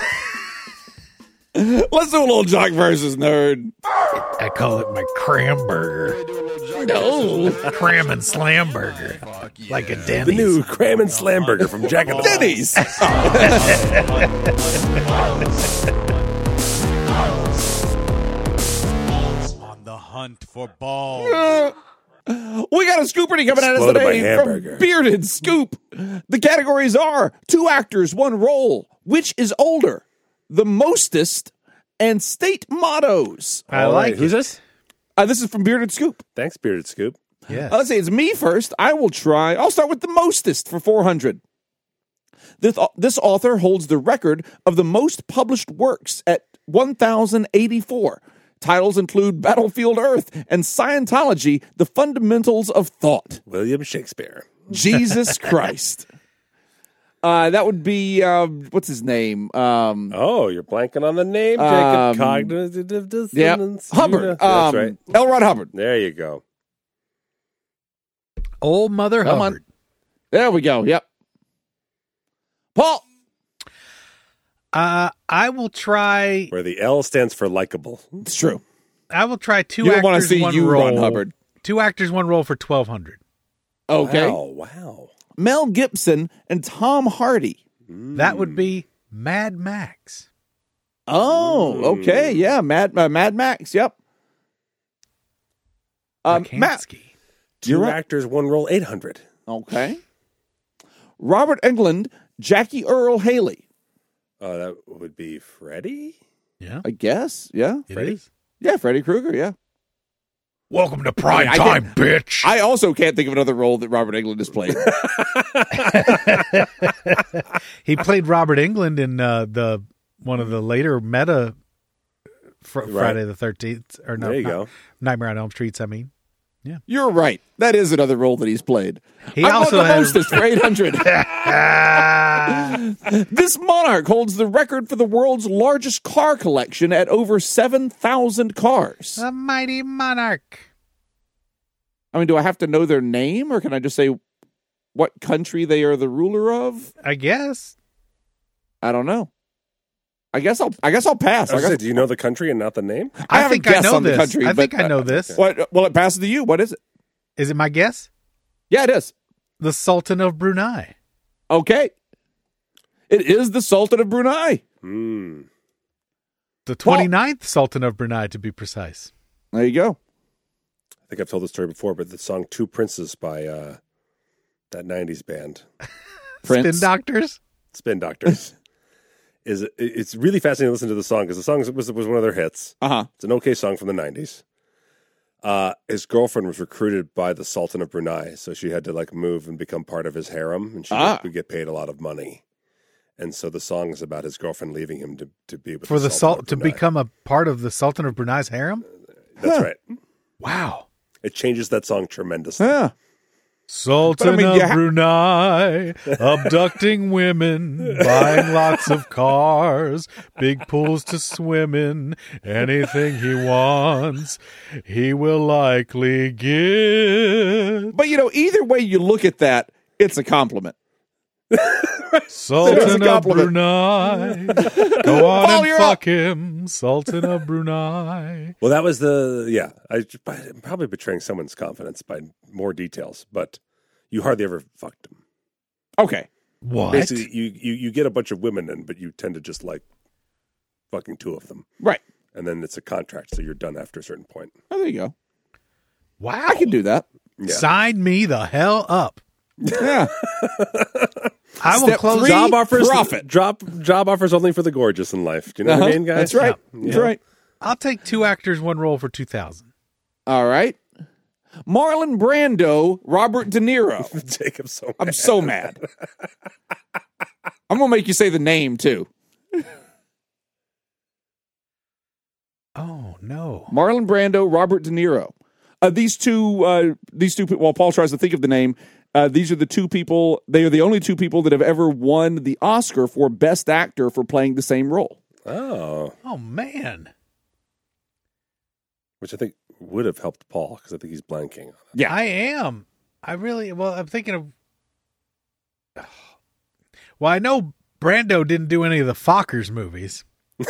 Let's do a little jock versus nerd. I call it my cram burger. No. Cram and slam burger. Like a Denny's. The new Cram and Slam Burger from Jack in the Box. Denny's. On the hunt for balls. We got a scooperty coming at us Exploded my today hamburger. from Bearded Scoop. The categories are two actors, one role. Which is older? The Mostest and State Mottos. I All like right, Who's it. this? Uh, this is from Bearded Scoop. Thanks, Bearded Scoop. Yes. Uh, let's say it's me first. I will try. I'll start with the Mostest for four hundred. This, this author holds the record of the most published works at one thousand eighty-four. Titles include Battlefield Earth and Scientology, The Fundamentals of Thought. William Shakespeare. Jesus Christ. Uh, that would be, uh, what's his name? Um, Oh, you're blanking on the name, Jacob. Um, Cognitive yeah, dissonance. Hubbard. You know- Um, That's right. L. Ron Hubbard. There you go. Old Mother Come on. Hubbard. There we go. Yep. Paul. Uh, I will try. Where the L stands for likable. It's true. I will try two You don't actors, wanna see one you, role. Ron Hubbard. Two actors, one role for twelve hundred. Okay. Wow, wow. Mel Gibson and Tom Hardy. That would be Mad Max. Oh, okay. Yeah. Mad, uh, Mad Max. Yep. Um, Matt. Lakansky. Two You're right. actors, one role, eight hundred. Okay. Robert Englund, Jackie Earl Haley. Oh, that would be Freddie? Yeah, I guess. Yeah. it Freddy? is. Yeah. Freddy Krueger. Yeah. Welcome to I prime mean, I time, can't- bitch. I also can't think of another role that Robert Englund has played. He played Robert Englund in uh, the one of the later meta fr- Right. Friday the thirteenth, or no, There you not- go. Nightmare on Elm Streets. I mean, You're right. That is another role that he's played. He I also want the has- Mostest for eight hundred. This monarch holds the record for the world's largest car collection at over seven thousand cars. the mighty monarch. I mean, do I have to know their name, or can I just say what country they are the ruler of? I guess. I don't know. I guess I'll. I guess I'll pass. I I, was guess, saying, do you know the country and not the name? I I, have a think I guess know on the this. country, I think but- I know this. what? Well, it passes to you. What is it? Is it my guess? Yeah, it is. The Sultan of Brunei. Okay. It is the Sultan of Brunei. Hmm. The twenty-ninth Sultan of Brunei, to be precise. There you go. I think I've told this story before, but the song Two Princes by uh, that nineties band, Prince. Spin Doctors. Spin Doctors, is it's really fascinating to listen to the song because the song was, was one of their hits. Uh huh. It's an okay song from the nineties. Uh, his girlfriend was recruited by the Sultan of Brunei, so she had to like move and become part of his harem, and she Ah. would get paid a lot of money. And so the song is about his girlfriend leaving him to, to be with For the Sultan Sul- of to Brunei. become a part of the Sultan of Brunei's harem. That's right. Wow. It changes that song tremendously. Yeah. Sultan But, I mean, of you ha- Brunei, abducting women, buying lots of cars, big pools to swim in, anything he wants, he will likely get. But you know, either way you look at that, it's a compliment. Sultan of compliment. Brunei, go on Paul, and you're fuck up. him, Sultan of Brunei. Well, that was the yeah. I I'm probably betraying someone's confidence by more details, but you hardly ever fucked them. Okay. What? Basically, you, you you get a bunch of women in, but you tend to just like fucking two of them, Right. and then it's a contract, so you're done after a certain point. Oh, there you go. Wow. I can do that. Yeah. Sign me the hell up. Yeah. I will Step close three, Job offers, profit. drop job offers only for the gorgeous in life. Do you know Uh-huh. what I mean, guys? That's right. That's Yeah. right. I'll take two actors, one role for two thousand. All right. Marlon Brando, Robert De Niro. Jacob's so I'm mad. so mad. I'm going to make you say the name, too. Oh, no. Marlon Brando, Robert De Niro. Uh, these two, uh, these two. While Paul tries to think of the name, uh, these are the two people. They are the only two people that have ever won the Oscar for Best Actor for playing the same role. Oh, oh man! Which I think would have helped Paul because I think he's blanking. Yeah, I am. I really. Well, I'm thinking of. Well, I know Brando didn't do any of the Fockers movies.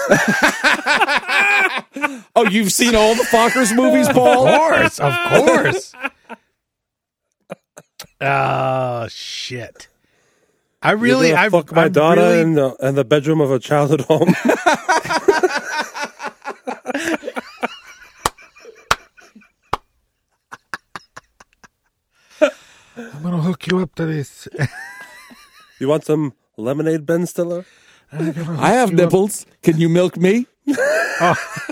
Oh, you've seen all the Fockers movies, Paul? Of course, of course. Oh shit! I really, You're I fuck my I'm daughter really... in the in the bedroom of a childhood home. I'm gonna hook you up to this. You want some lemonade, Ben Stiller? I have nipples. Up. Can you milk me? Oh.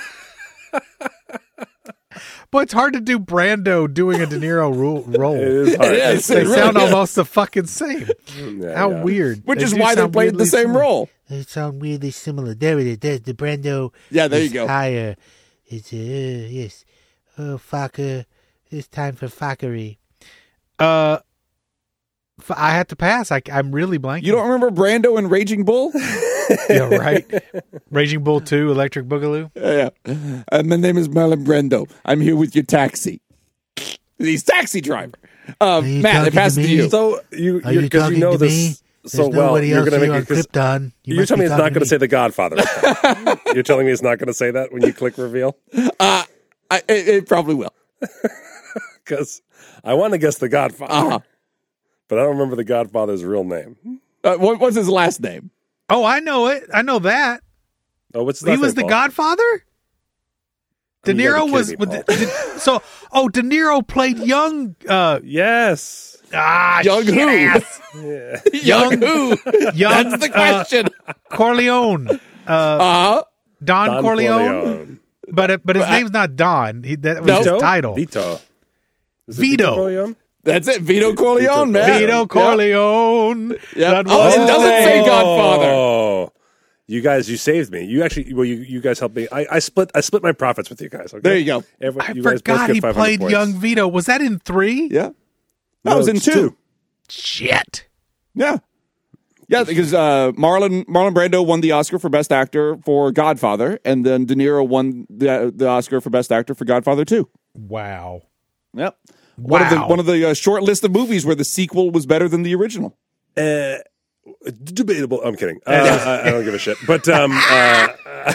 Boy, it's hard to do Brando doing a De Niro ro- role. It is hard. It is. They it really sound is. almost the fucking same. Yeah, How yeah. weird. Which they is why they played the same similar. role. They sound weirdly similar. There it is. There's the Brando. Yeah, there is you go. Higher. It's uh, yes. Oh, Fokker. It's time for Fockery. Uh, I had to pass. I, I'm really blanking. You don't remember Brando and Raging Bull? Yeah, right. Raging Bull two, Electric Boogaloo. Yeah. Uh, my name is Marlon Brando. I'm here with your taxi. He's taxi driver. Uh, Matt, I pass it to you. So you, Are you're, you 'cause talking you know to this me? so There's well. nobody You're else going to here make on it. 'cause Krypton. You You're must telling be me it's not talking going to me. say The Godfather. You're telling me it's not going to say that when you click reveal? Uh, I, it, it probably will. Because I want to guess The Godfather, uh-huh. but I don't remember The Godfather's real name. Uh, what, what's his last name? Oh, I know it. I know that. Oh, what's his He last was name, the Paul? Godfather? De I mean, you gotta Niro be was kidding me, with Paul. the- did- so. Oh, De Niro played young. Uh, Yes. ah, Young shit who? ass. Yeah. Young who? Young. That's the question. Uh, Corleone. Uh, Uh, Don, Don Corleone. Corleone. But it, but his But I- name's not Don. He, that was No. his title. Vito. Is it Vito. Corleone? that's it. Vito Corleone, man. Vito Corleone. Yep. That Oh, was it doesn't his say name. Godfather. Oh, you guys, you saved me. You actually, well, you, you guys helped me. I, I split, I split my profits with you guys. Okay? There you go. Every, I you guys both forgot get he five hundred played points. young Vito. Was that in three? Yeah. That No, was in it's two. two. Shit. Yeah. Yeah, because uh, Marlon Marlon Brando won the Oscar for Best Actor for Godfather, and then De Niro won the the Oscar for Best Actor for Godfather two. Wow. Yep. One of the Wow. one of the uh, short list of movies where the sequel was better than the original. Uh, debatable. I'm kidding. Uh, I, I don't give a shit. But um, uh,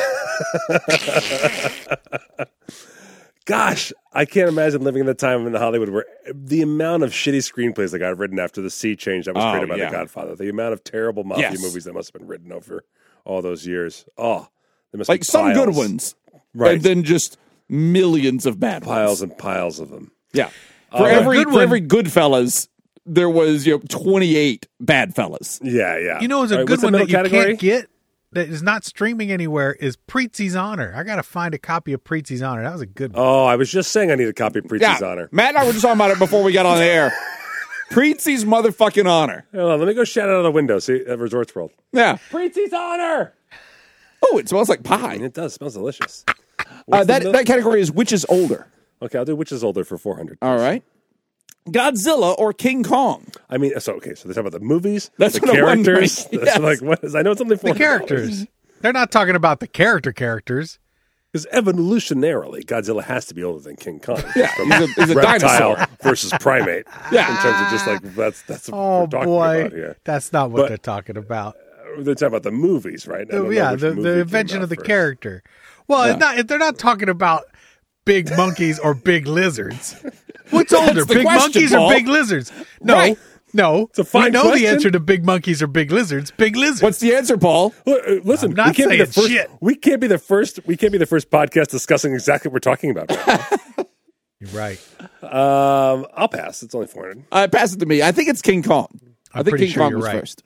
gosh, I can't imagine living in the time in Hollywood where the amount of shitty screenplays that got written after the sea change that was Oh, created by yeah. The Godfather. The amount of terrible mafia Yes. movies that must have been written over all those years. Oh, there must Like be some good piles. ones, Right. and then just millions of bad piles ones. and piles of them. Yeah, for Uh, every good for one- every Goodfellas, there was you know twenty-eight bad fellas. Yeah, yeah. You know, it's a All right, good what's the one that middle you category? can't get that is not streaming anywhere is Preetzi's Honor. I got to find a copy of Preetzi's Honor. That was a good one. Oh, I was just saying I need a copy of Preetzi's Yeah, Honor. Matt and I were just talking about it before we got on the air. Preetzi's motherfucking honor. Hold on, let me go shout out of the window. See at Resorts World. Yeah. Preetzi's Honor. Oh, it smells like pie. It does. It smells delicious. Uh, What's the that middle- that category is which is older. Okay, I'll do which is older for four hundred. All right. Godzilla or King Kong? I mean, so okay, so they're talking about the movies, That's the what I'm wondering. characters. That's Yes. like what is? I know it's only four The characters. They're not talking about the character characters. because evolutionarily, Godzilla has to be older than King Kong. Yeah, From he's a- he's a reptile dinosaur. versus primate. Yeah. in terms of just like that's that's what Oh we're talking boy, about here. that's not what But- they're talking about. They're talking about the movies, right? I don't know Yeah, which the, movie the came invention out of the first. character. Well, Yeah. it's not. They're not talking about big monkeys or big lizards. What's older, the big question, monkeys Paul. or big lizards? No, Right. no. It's a fine we know question. the answer to big monkeys or big lizards. Big lizards. What's the answer, Paul? Look, uh, Listen, I'm not we can't be the saying first. shit. We can't be the first. We can't be the first podcast discussing exactly what we're talking about. Right You're right. now. um, I'll pass. It's only four hundred. Uh, pass it to me. I think it's King Kong. I I'm think pretty King sure Kong you're was right. first.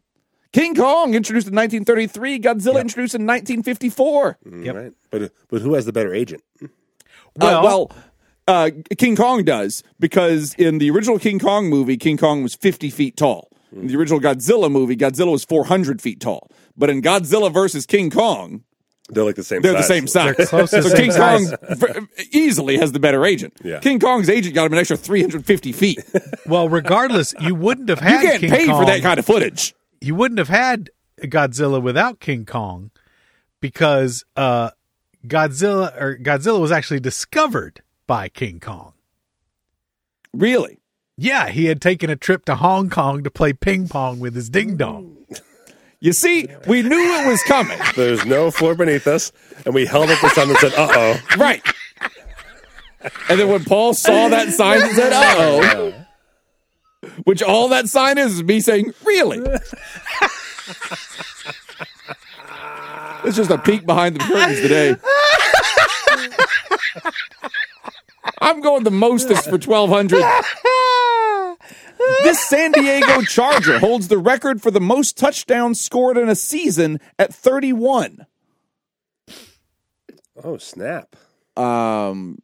King Kong introduced in nineteen thirty-three. Godzilla introduced in nineteen fifty-four. Yep. Right, but but who has the better agent? Well, Well- uh, well uh, King Kong does, because in the original King Kong movie, King Kong was fifty feet tall. In the original Godzilla movie, Godzilla was four hundred feet tall. But in Godzilla versus King Kong, They're like the same They're size. the same size. They're close to the so same King size. Kong v- easily has the better agent. Yeah. King Kong's agent got him an extra three hundred fifty feet. Well, regardless, you wouldn't have You had can't King pay Kong. for that kind of footage. You wouldn't have had Godzilla without King Kong because uh, Godzilla or Godzilla was actually discovered by King Kong. Really? Yeah, he had taken a trip to Hong Kong to play ping pong with his ding dong. You see, we knew it was coming. There's no floor beneath us, and we held up the sun and said, uh-oh. Right. And then when Paul saw that sign that said, uh-oh, which all that sign is is me saying, really? It's just a peek behind the curtains today. I'm going the mostest for twelve hundred. This San Diego Charger holds the record for the most touchdowns scored in a season at thirty-one. Oh, snap. Um,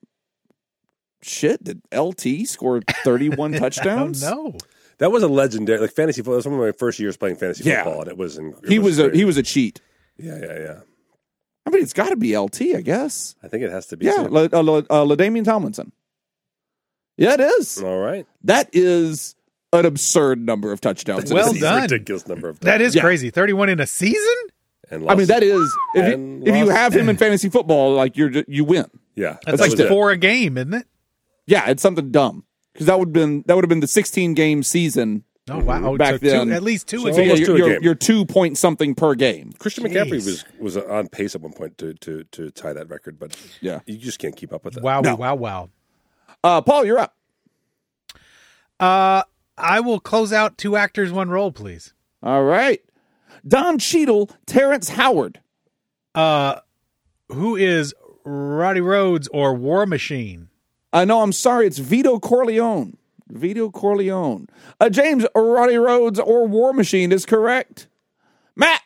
shit, did L T score thirty-one touchdowns? I don't know. That was a legendary, like fantasy football. That was one of my first years playing fantasy Yeah. football, and it was. In, it He was, was a he was a cheat. Yeah, yeah, yeah. I mean, it's got to be L T, I guess. I think it has to be. Yeah, too. La, uh, La, uh, LaDainian Tomlinson. Yeah, it is. All right. That is an absurd number of touchdowns. Well It's a done. ridiculous number of That is Yeah. crazy. thirty-one in a season? And I mean, lost- that is if you, and if you lost- have him in fantasy football, like you're ju- you win. Yeah, That's That's like just it. four a game, isn't it? Yeah, it's something dumb because that would been that would have been the sixteen game season. Oh, wow. Back So two- then. at least two So a So game. yeah, almost two you're, a you're, game. you're two point something per game. Christian Jeez. McCaffrey was was on pace at one point to to to tie that record, but Yeah. you just can't keep up with it. Wow, No. wow, wow. Uh, Paul, you're up. Uh, I will close out two actors, one role, please. All right, Don Cheadle, Terrence Howard. Uh, who is Roddy Rhodes or War Machine? Uh, no, I'm sorry, it's Vito Corleone. Vito Corleone. Uh, James, Roddy Rhodes or War Machine is correct. Matt.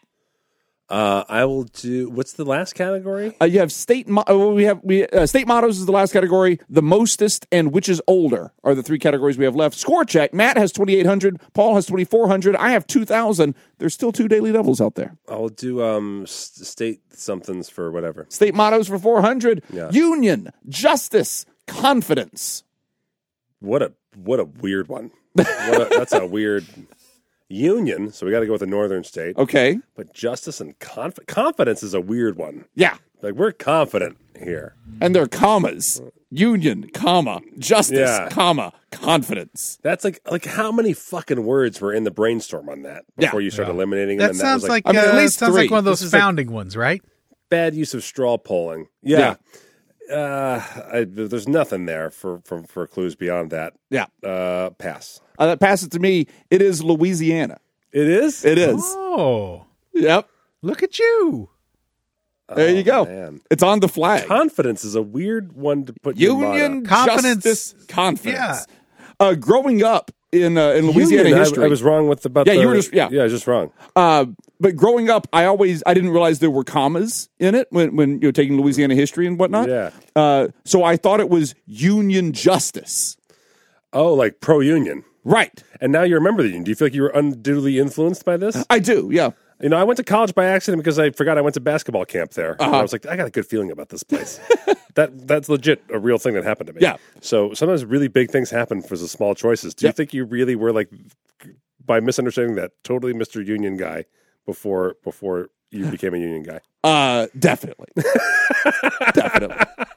Uh, I will do. What's the last category? Uh, you have state. Mo- uh, we have we uh, state mottos is the last category. The mostest and which is older are the three categories we have left. Score check. Matt has twenty-eight hundred. Paul has twenty-four hundred. I have two thousand. There's still two daily doubles out there. I'll do um s- state somethings for whatever. State mottos for four hundred. Yeah. Union, justice, confidence. What a what a weird one. What a, that's a weird union. So we got to go with a northern state. Okay. But justice and conf- confidence is a weird one. Yeah. Like we're confident here. And they're commas. Union, comma, justice, Yeah. comma, confidence. That's like like how many fucking words were in the brainstorm on that before Yeah. you start Yeah. eliminating That them? And sounds was like, I mean, at uh, least sounds three. like one of those This is like- founding ones, right? bad use of straw polling. Yeah. Uh, I, there's nothing there for, for, for clues beyond that. Yeah. Uh, pass. Uh, that passes to me. It is Louisiana. It is? It is. Oh, Yep. look at you. There you go. Oh, man. It's on the flag. Confidence is a weird one to put in your Union, motto. Confidence- justice, confidence. Uh, growing up in uh, in Louisiana Union, I- history, I, was wrong with about Yeah, the, you were just- yeah. yeah, I was just wrong. uh, but growing up, I always I didn't realize there were commas in it when when you're taking Louisiana history and whatnot. Yeah. Uh, so I thought it was Union justice. Oh, like pro union. Right. And now you remember the union. Do you feel like you were unduly influenced by this? I do. Yeah. You know, I went to college by accident because I forgot I went to basketball camp there. And Uh-huh. I was like, I got a good feeling about this place. that that's legit a real thing that happened to me. Yeah. So sometimes really big things happen for the small choices. Do you Yep. think you really were like, by misunderstanding that, totally Mister Union guy before before you became a union guy? Uh, definitely. Definitely.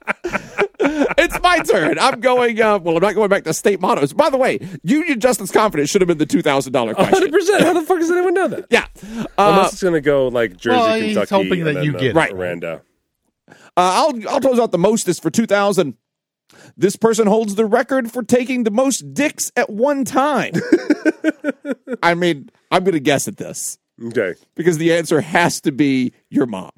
It's my turn. I'm going, uh, well, I'm not going back to state mottos. By the way, Union Justice Confidence should have been the two thousand dollars one question. hundred percent. How the fuck does anyone know that? Yeah. Uh, Unless it's going to go like Jersey, well, he's Kentucky. hoping that and then, you uh, get it. Right. Rando. Uh, I'll I'll close out the mostest for two thousand. This person holds the record for taking the most dicks at one time. I mean, I'm going to guess at this Okay. because the answer has to be your mom.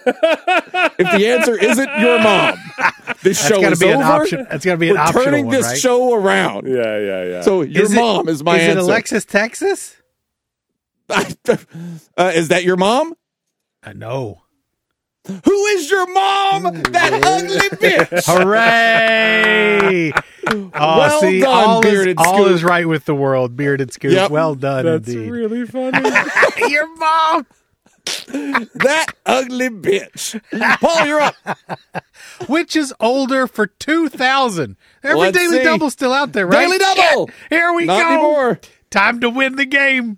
If the answer isn't your mom, this That's show gotta is be over. an option. That's gotta be an We're optional turning one, this right? show around. Yeah, yeah, yeah. So your Is it- mom is my is answer. it Alexis, Texas? uh, is that your mom? I know. Who is your mom? That ugly bitch. Hooray! Oh, Well see, done, all, is, Bearded all Scoop. is right with the world, Bearded Scoop. Yep. Well done, That's indeed. really funny. Your mom. That ugly bitch. Paul, you're up. Which is older for two thousand? Every Let's Daily see. Double's still out there, right? Daily Double. Shit. Here we Not go. anymore. Time to win the game.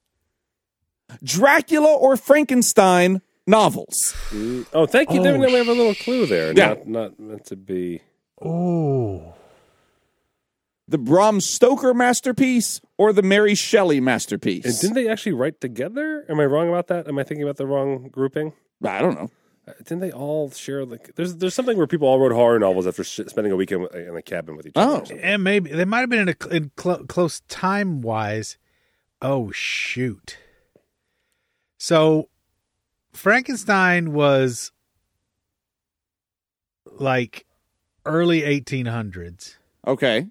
Dracula or Frankenstein novels. Mm. Oh, thank you. Oh, Then we have a little clue there. Yeah. Not, not meant to be. Oh. The Bram Stoker masterpiece or the Mary Shelley masterpiece? And didn't they actually write together? Am I wrong about that? Am I thinking about the wrong grouping? I don't know. Uh, didn't they all share like? There's there's something where people all wrote horror novels after sh- spending a weekend in a cabin with each Oh. other. or something. And maybe they might have been in a in clo- close time wise. Oh shoot! So Frankenstein was like early eighteen hundreds. Okay.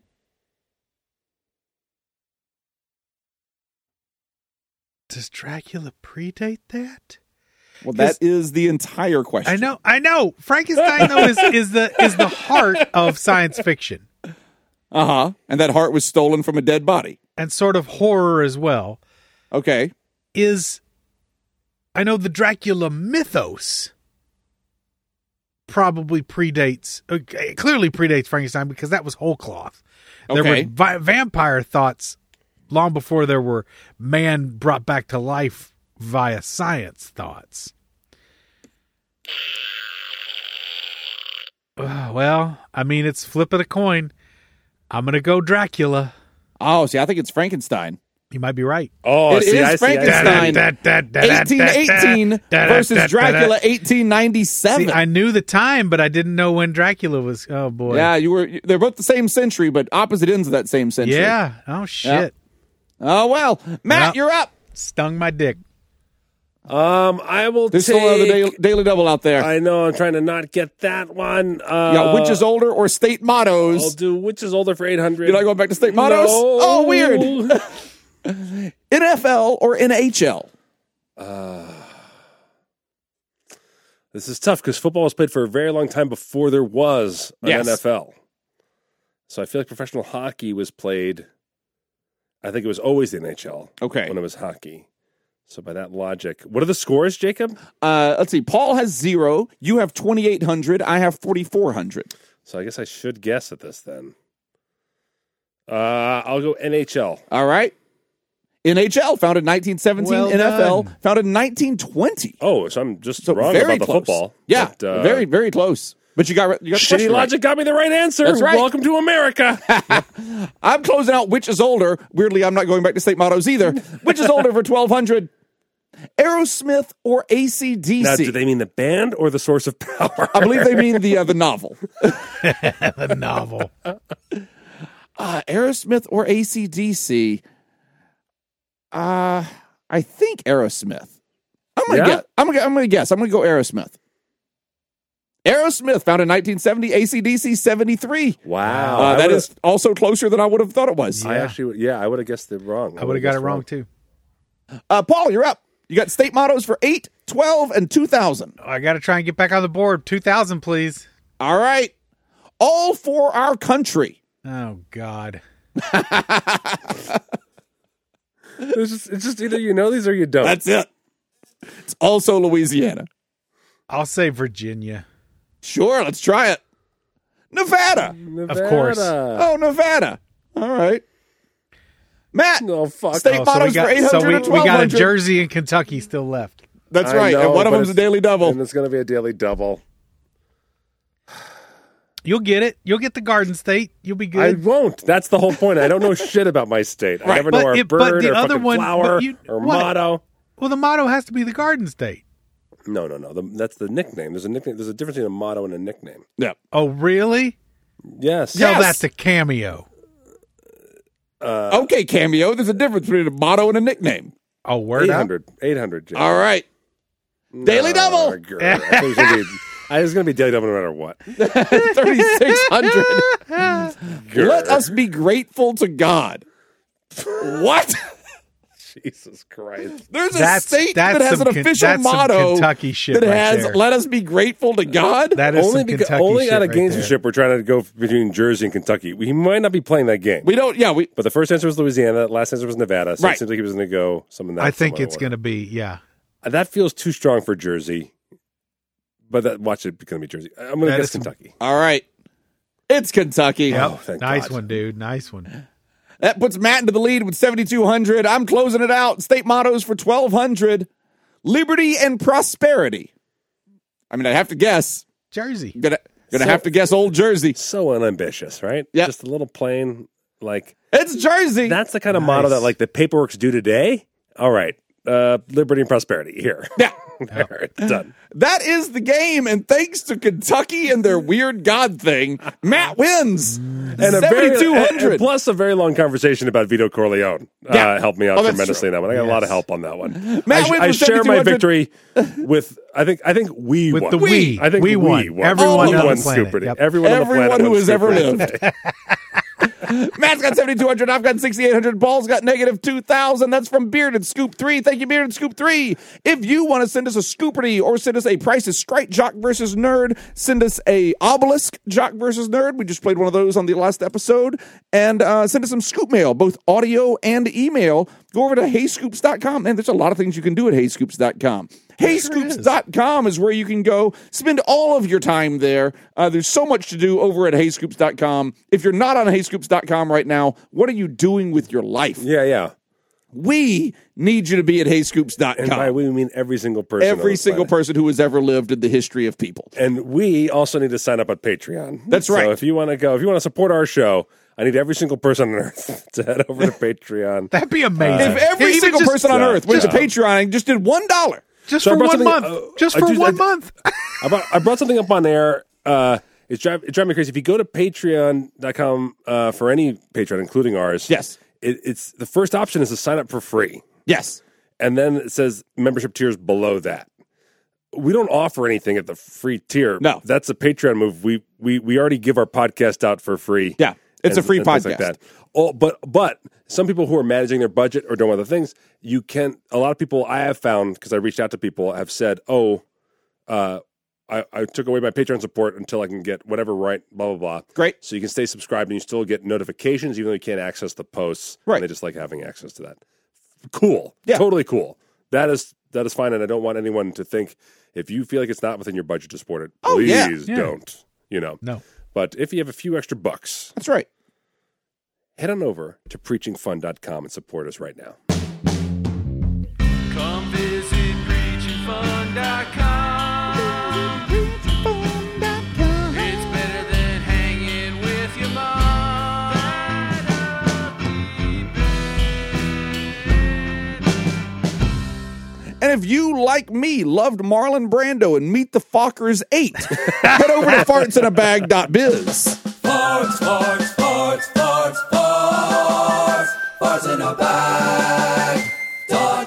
Does Dracula predate that? Well, that is the entire question. I know, I know. Frankenstein though is, is the is the heart of science fiction. Uh huh. And that heart was stolen from a dead body. And sort of horror as well. Okay. Is I know the Dracula mythos probably predates, uh, clearly predates Frankenstein because that was whole cloth. There Okay. were vi- vampire thoughts long before there were man brought back to life via science thoughts. Uh, well, I mean, it's flip of the coin. I'm going to go Dracula. Oh, see, I think it's Frankenstein. You might be right. Oh, It see, is I see, I see. Frankenstein. eighteen eighteen versus Dracula eighteen ninety-seven. See, I knew the time, but I didn't know when Dracula was. Oh, boy. Yeah, you were. They're both the same century, but opposite ends of that same century. Yeah. Oh, shit. Oh, well. Matt, Well, you're up. Stung my dick. Um, I will There's take. still another daily, daily double out there. I know. I'm trying to not get that one. Uh, yeah, which is older or state mottos? I'll do which is older for eight hundred. You're not going back to state mottos? No. Oh, weird. N F L or N H L? Uh, this is tough because football was played for a very long time before there was an Yes. N F L. So I feel like professional hockey was played. I think it was always the N H L. Okay. When it was hockey. So by that logic, what are the scores, Jacob? Uh, let's see. Paul has zero. You have twenty-eight hundred. I have forty-four hundred. So I guess I should guess at this then. Uh, I'll go N H L. All right. N H L, founded nineteen seventeen. Well N F L, done. founded nineteen twenty. Oh, so I'm just So wrong very about the close. football. Yeah, But, uh, very, very close. But you got, you got the Shitty question right. logic got me the right answer. That's right. Welcome to America. I'm closing out which is older. Weirdly, I'm not going back to state mottos either. Which is older for twelve hundred? Aerosmith or A C D C? Now, do they mean the band or the source of power? I believe they mean the uh, the novel. The novel. Uh, Aerosmith or A C D C? Uh, I think Aerosmith. I'm gonna Yeah? guess. I'm gonna, I'm gonna guess. I'm gonna go Aerosmith. Aerosmith, founded in nineteen seventy. A C D C seventy-three. Wow. Uh, I that would've- is also closer than I would have thought it was. I actually, would- yeah, I would have guessed it wrong. I would have got it wrong, too. Uh, Paul, you're up. You got state mottos for eight, twelve, and two thousand. I got to try and get back on the board. two thousand, please. All right. All for our country. Oh, God. It's just, it's just either you know these or you don't. That's it. It's also Louisiana. I'll say Virginia. Sure, let's try it. Nevada. Of course. Oh, Nevada. All right. Matt. Oh, fuck. State Oh, so we mottos got, for eight hundred so we, and we got a twelve hundred. Jersey and Kentucky still left. That's I right. know, and one of but them's a it's- daily double. And it's going to be a daily double. You'll get it. You'll get the Garden State. You'll be I good. won't. That's the whole point. I don't know shit about my state. I Right. never But know our it- but bird the or other fucking one- flower but you- or what? motto. Well, the motto has to be the Garden State. No, no, no. The, that's the nickname. There's a nickname. There's a difference between a motto and a nickname. Yeah. Oh, really? Yes. Tell Yes. that to Cameo. Uh, Okay, Cameo. There's a difference between a motto and a nickname. Oh, word eight up. hundred. eight hundred, Jim. All right. Daily double. Grr. I thought it was gonna be- I was going to be daily double no matter what. thirty-six hundred. Grr. Let us be grateful to God. What? Jesus Christ. There's a That's- state that's that has some an Ken- official that's some motto Kentucky shit that right has there. "Let us be grateful to God." That is Only some because Kentucky only shit out of right there. gamesmanship, we're trying to go between Jersey and Kentucky. He might not be playing that game. we don't. Yeah, we. But the first answer was Louisiana. The last answer was Nevada. So Right. it seems like he was going to go some of that. I think somewhere it's order. going to be, yeah. That feels too strong for Jersey. But that, watch it going to be Jersey. I'm going to guess Kentucky. All right. It's Kentucky. Yep. Oh, thank nice God. one, dude. Nice one. That puts Matt into the lead with seventy-two hundred. I'm closing it out. State mottos for twelve hundred. Liberty and prosperity. I mean, I have to guess. Jersey. Gonna, gonna So- have to guess old Jersey. So unambitious, right? Yeah. Just a little plain, like... It's Jersey. That's the kind of Nice. motto that, like, the paperwork's due today. All right. Uh, liberty and prosperity. Here. Yeah. All right. Done. That is the game, and thanks to Kentucky and their weird God thing, Matt wins. And a very, seventy-two and- hundred. and plus a very long conversation about Vito Corleone uh, Yeah. helped me out Oh, that's tremendously true. in that one. I got a lot of Yes. help on that one. Matt I, wins I with share my seventy-two hundred. victory with I think I think we With won. the we. I think We we won. won. Everyone All on won the planet. Scooperty. Yep. Everyone, on the Everyone planet who won has ever Scooperty lived. today. Matt's got seventy-two hundred. I've got sixty-eight hundred. Paul's got negative two thousand. That's from Bearded Scoop three. Thank you, Bearded Scoop three. If you want to send us a Scooperty or send us a Price is Right Jock versus Nerd, send us a Obelisk Jock versus Nerd. We just played one of those on the last episode. And uh, send us some Scoop mail, both audio and email. Go over to hey scoops dot com. And there's a lot of things you can do at hey scoops dot com. hey scoops dot com is where you can go spend all of your time there. Uh, there's so much to do over at hey scoops dot com. If you're not on hey scoops dot com right now, what are you doing with your life? Yeah, yeah. We need you to be at hey scoops dot com. And by we, we mean every single person. on Every the single planet. person who has ever lived in the history of people. And we also need to sign up at Patreon. That's right. So if you want to go, if you want to support our show, I need every single person on earth to head over to Patreon. That'd be amazing. If every Even single just- person on uh, earth went just- to Patreon and just did one dollar. Just So I for brought one something- month. uh, just I for just- one I- month. I brought, I brought something up on air. Uh, it's, drive, it's driving me crazy. If you go to patreon dot com uh, for any Patreon, including ours, Yes. it, it's the first option is to sign up for free. Yes. And then it says membership tiers below that. We don't offer anything at the free tier. No. That's a Patreon move. We we we already give our podcast out for free. Yeah. It's and- a free and things podcast. like that. Oh, but but some people who are managing their budget or doing other things, you can. A lot of people I have found because I reached out to people have said, "Oh, uh, I, I took away my Patreon support until I can get whatever right." Blah blah blah. Great. So you can stay subscribed and you still get notifications, even though you can't access the posts. Right. And they just like having access to that. Cool. Yeah. Totally cool. That is that is fine, and I don't want anyone to think if you feel like it's not within your budget to support it, Oh, please yeah. Yeah. don't. You know. No. But if you have a few extra bucks, That's right. head on over to preaching fun dot com and support us right now. Come visit preaching fun dot com. It's better than hanging with your mom. And if you, like me, loved Marlon Brando and Meet the Fockers eight, head over to farts in a bag dot biz. Farts, farts, farts, farts, farts, farts in a bag. Dot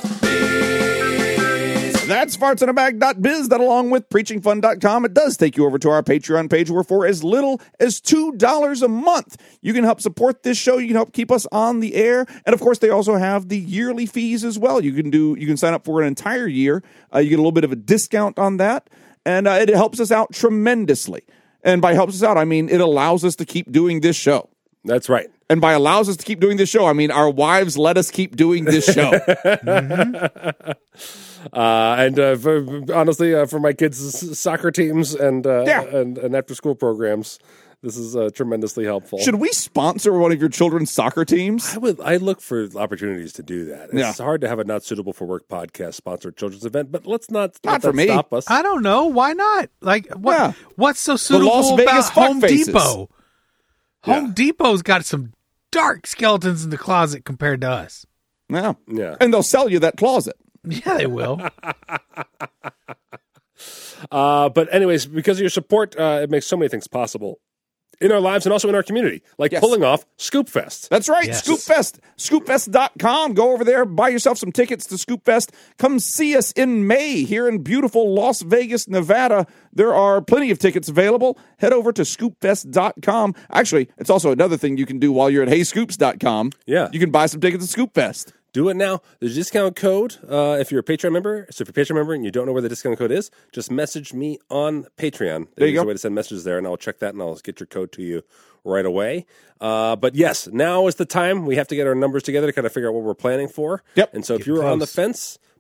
biz. That's farts in a bag dot biz. That, along with preaching fun dot com, it does take you over to our Patreon page where for as little as two dollars a month, you can help support this show. You can help keep us on the air. And of course, they also have the yearly fees as well. You can do, you can sign up for an entire year. Uh, you get a little bit of a discount on that. And uh, it helps us out tremendously. And by helps us out, I mean, it allows us to keep doing this show. That's right. And by allows us to keep doing this show, I mean, our wives let us keep doing this show. Mm-hmm. Uh, and uh, for, honestly, uh, for my kids' soccer teams and uh, Yeah. and, and after school programs, this is uh, tremendously helpful. Should we sponsor one of your children's soccer teams? I would. I look for opportunities to do that. It's Yeah. hard to have a not suitable for work podcast sponsor a children's event, but let's not Not let for that me. stop us. I don't know. Why not? Like, what? Yeah. What's so suitable Las Vegas about Home fuckfaces. Depot? Home Yeah. Depot's got some dark skeletons in the closet compared to us. Yeah. Yeah. And they'll sell you that closet. Yeah, they will. Uh, but anyways, because of your support, uh, it makes so many things possible in our lives and also in our community, like Yes. pulling off Scoop Fest. That's right. Yes. Scoop Fest. scoop fest dot com. Go over there, buy yourself some tickets to Scoop Fest. Come see us in May here in beautiful Las Vegas, Nevada. There are plenty of tickets available. Head over to scoop fest dot com. Actually, it's also another thing you can do while you're at hey scoops dot com. Yeah. You can buy some tickets to Scoop Fest. Do it now. There's a discount code uh, if you're a Patreon member. So if you're a Patreon member and you don't know where the discount code is, just message me on Patreon. There you There's go. a way to send messages there, and I'll check that, and I'll get your code to you right away. Uh, but yes, now is the time. We have to get our numbers together to kind of figure out what we're planning for. Yep. And so if Get you were on the close. fence,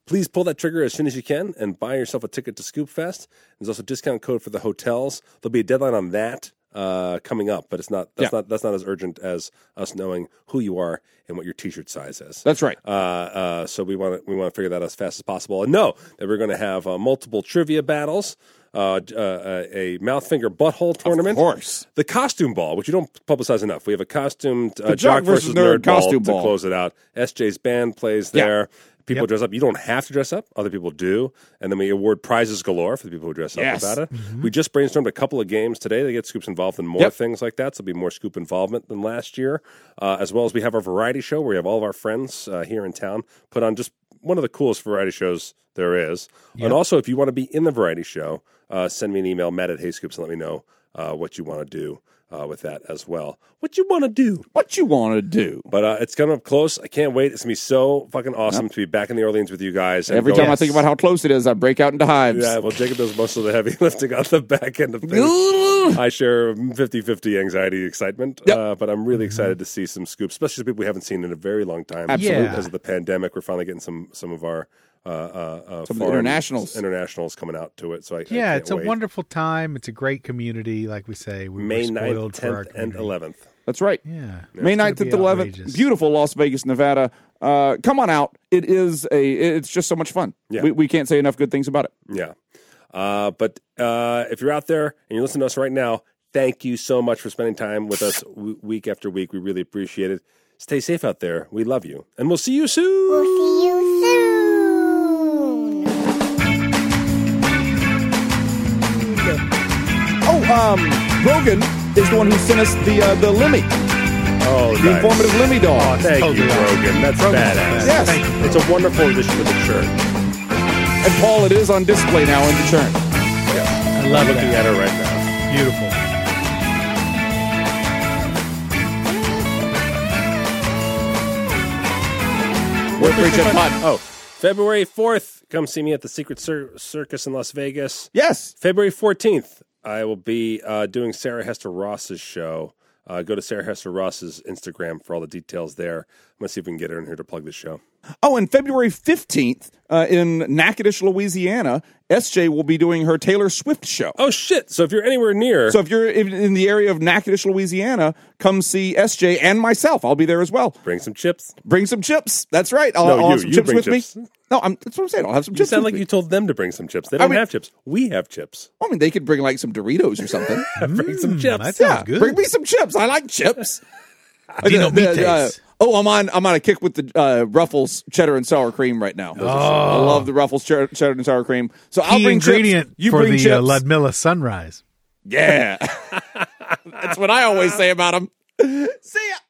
please pull that trigger as soon as you can and buy yourself a ticket to Scoop Fest. There's also a discount code for the hotels. There'll be a deadline on that uh, coming up, but it's not that's Yeah. not that's not as urgent as us knowing who you are and what your T-shirt size is. That's right. Uh, uh, so we want to we want to figure that out as fast as possible, and know that we're going to have uh, multiple trivia battles, uh, uh, a mouth finger butthole tournament, Of course. the costume ball, which you don't publicize enough. We have a costumed uh, The jock Jock versus versus Nerd nerd ball costume to ball. close it out. S J's band plays Yeah. there. People Yep. dress up. You don't have to dress up. Other people do. And then we award prizes galore for the people who dress Yes. up about it. We just brainstormed a couple of games today. They get Scoops involved in more Yep. things like that. So there'll be more Scoop involvement than last year. Uh, as well as we have our variety show where we have all of our friends uh, here in town put on just one of the coolest variety shows there is. Yep. And also, if you want to be in the variety show, uh, send me an email, Matt at Hey Scoops, and let me know uh, what you want to do uh, with that as well. What you want to do. What you want to do? But uh, it's coming up close. I can't wait. It's going to be so fucking awesome Yep. to be back in the Orleans with you guys. and Every go- time I think about how close it is, I break out into hives. Yeah, well, Jacob does most of the heavy lifting on the back end of things. I share fifty-fifty anxiety, excitement. Yep. Uh, but I'm really excited to see some Scoops, especially some people we haven't seen in a very long time. Absolutely. Because of the pandemic, we're finally getting some some of our uh, uh, uh, Some of the foreign- internationals. internationals coming out to it. So I, I Yeah, can't it's a wait. wonderful time. It's a great community, like we say. We May were ninth, spoiled for our tenth, and community. eleventh. That's right. Yeah. May ninth It's to gonna be eleventh, outrageous. beautiful Las Vegas, Nevada. Uh, come on out. It is a. It's just so much fun. Yeah. We, we can't say enough good things about it. Yeah. Uh, but uh, if you're out there and you're listening to us right now, thank you so much for spending time with us w- week after week. We really appreciate it. Stay safe out there. We love you. And we'll see you soon. We'll see you soon. Oh, um, Rogan is the one who sent us the uh, the Lemmy, Oh, the nice. informative Lemmy dog. Oh, thank Totally you, awesome. Rogan. That's Rogan's badass. the best. Yes. Thank you. It's a wonderful addition to the shirt. And Paul, it is on display now in the churn. I love Looking that. at her right now. Beautiful. We're preaching pod. Oh, February fourth, come see me at the Secret Cir- Circus in Las Vegas. Yes. February fourteenth, I will be uh, doing Sarah Hester Ross's show. Uh, go to Sarah Hester Ross's Instagram for all the details there. I'm going to see if we can get her in here to plug the show. Oh, and February fifteenth uh, in Natchitoches, Louisiana, S J will be doing her Taylor Swift show. Oh, shit. So if you're anywhere near... So if you're in in the area of Natchitoches, Louisiana, come see S J and myself. I'll be there as well. Bring some chips. Bring some chips. That's right. I'll, No, I'll you- have some you chips bring with chips. me. No, I'm, that's what I'm saying. I'll have some You chips sound with like me. you told them to bring some chips. They I don't mean- have chips. We have chips. I mean, they could bring like some Doritos or something. Bring some Mm, chips. that sounds yeah, good. bring me some chips. I like chips. Dino Uh, the- uh, Mites. oh, I'm on. I'm on a kick with the uh, Ruffles cheddar and sour cream right now. I love the Ruffles cheddar, cheddar and sour cream. So I'll Key bring ingredient chips. You for bring the chips. uh, Ludmilla Sunrise. Yeah, that's what I always say about them. See ya.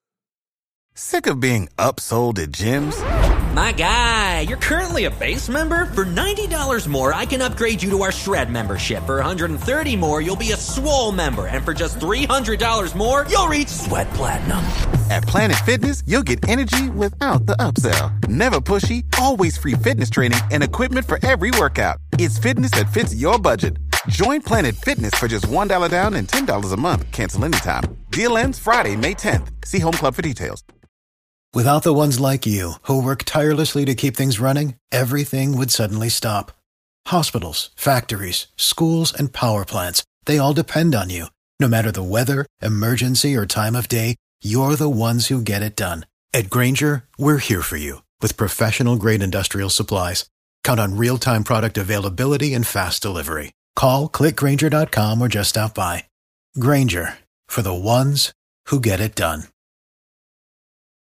Sick of being upsold at gyms? My guy, you're currently a base member. For ninety dollars more, I can upgrade you to our Shred membership. For one hundred thirty dollars more, you'll be a Swole member. And for just three hundred dollars more, you'll reach Sweat Platinum. At Planet Fitness, you'll get energy without the upsell. Never pushy, always free fitness training and equipment for every workout. It's fitness that fits your budget. Join Planet Fitness for just one dollar down and ten dollars a month. Cancel anytime. Deal ends Friday, May tenth. See Home Club for details. Without the ones like you, who work tirelessly to keep things running, everything would suddenly stop. Hospitals, factories, schools, and power plants, they all depend on you. No matter the weather, emergency, or time of day, you're the ones who get it done. At Grainger, we're here for you with professional-grade industrial supplies. Count on real-time product availability and fast delivery. Call, click Grainger dot com, or just stop by. Grainger, for the ones who get it done.